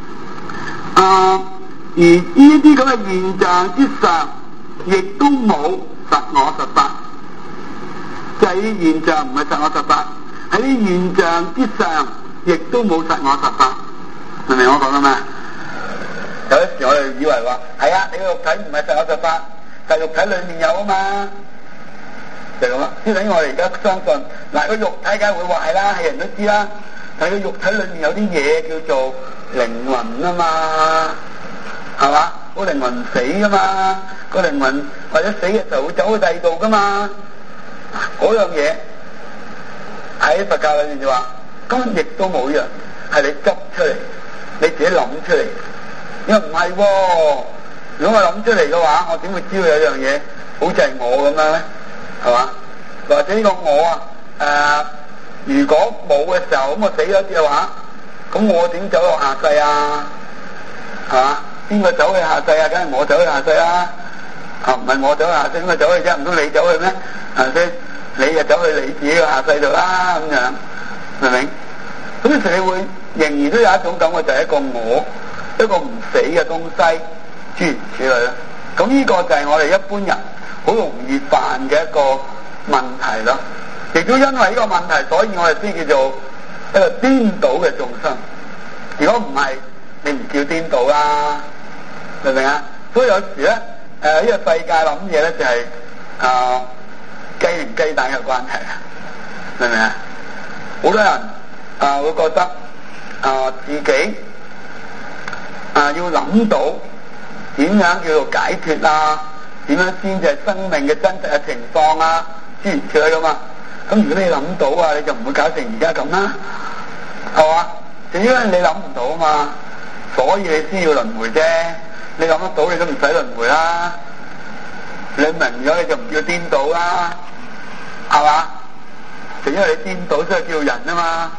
而呢啲咁嘅現象之上，亦都冇實我實法，即係呢啲現象唔係實我實法，喺啲現象之上，亦都冇實我實法，明唔明我講緊咩？有啲時我哋以為話係啊，你個肉體唔係實我實法，但係肉體裏面有啊嘛，就係咁啦。即係我哋而家相信嗱，個肉體梗係會壞啦，係人都知啦，但係個肉體裏面有啲嘢叫做靈魂啊嘛，係嘛？個靈魂唔死噶嘛，個靈魂或者死嘅時候會走去第二度噶嘛，嗰樣嘢喺佛教裏面就話根本亦都冇樣，係你執出嚟，你自己諗出嚟。因為唔係喎，如果我諗出嚟嘅話，我點會知道有樣嘢好似係我咁樣咧？係嘛？或者呢個我如果冇嘅時候，咁我死咗嘅話，咁我點走落下世啊？係嘛？邊個走去下世啊？梗係我走去下世啦！唔係我走去下世，邊個走去啫？唔通你走去咩？係咪先？你就走去你自己嘅下世度啦，咁樣明唔明？咁於是你會仍然都有一種感覺，就係一個我，一個唔死嘅東西，諸如此類啦。咁呢個就係我哋一般人好容易犯嘅一個問題咯。亦都因為呢個問題，所以我哋先叫做一個顛倒嘅眾生。如果唔係，你唔叫顛倒啦，明唔明啊？所以有時咧，呢個世界諗嘢咧就係雞同雞蛋嘅關係啊，明唔明啊？好多人會覺得自己要諗到點樣叫做解脫啊，點樣先至係生命嘅真實嘅情況啊，諸如此類噶嘛。咁如果你諗到啊，你就唔會搞成而家咁啦，係嘛？就因為你諗唔到啊嘛，所以你先要輪迴啫。你諗得到，你都唔使輪迴啦。你明咗，你就唔叫顛倒啦，係嘛？就因為你顛倒，所以叫人啊嘛。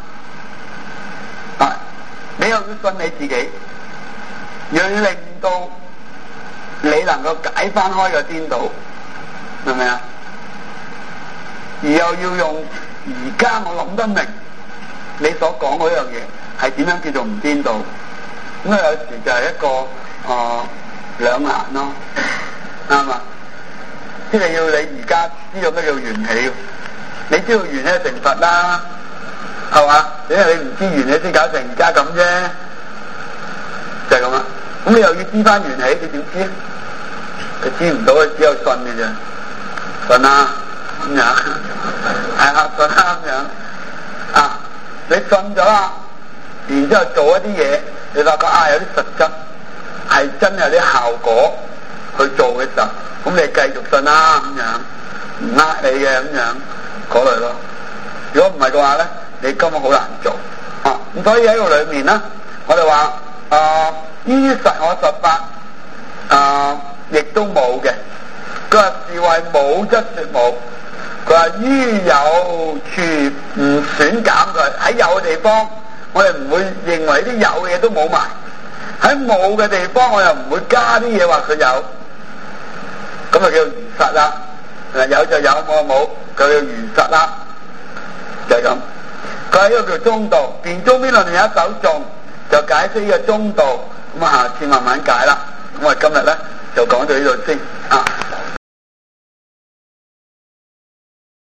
你又要信你自己，又要令到你能夠解翻開個顛倒，明唔明啊？而又要用而家我諗得明你所講嗰樣嘢係點樣叫做唔顛倒，咁有時就係一個兩難咯，啱嘛？即係要你而家知道咩叫緣起，你知道緣起成佛啦，係嘛？因為你唔知緣起先搞成而家咁啫，就係咁啦。咁你又要知翻緣起，你點知？佢知唔到，只有信嘅啫，信啦咁樣，係啊，信啦咁樣你信咗啦，然之後做一啲嘢，你發覺有啲實質係真係有啲效果去做嘅時候，咁你繼續信啦咁樣，唔呃你嘅咁樣嗰類咯。如果唔係嘅話咧，你根本好難做咁所以喺個裏面咧，我哋話呢啲實我實法亦都冇嘅。佢話是為冇則說冇，佢話於有處唔損減佢，喺有嘅地方我哋唔會認為啲有嘅嘢都冇埋，喺冇嘅地方我又唔會加啲嘢話佢有，咁就叫做如實啦。有就有，冇就冇， 佢嘅如實啦，就係咁。佢喺呢個叫中道，辯中邊論有一首頌就解釋呢個中道，咁下次慢慢解啦。咁我哋今日咧就講到呢度先啊。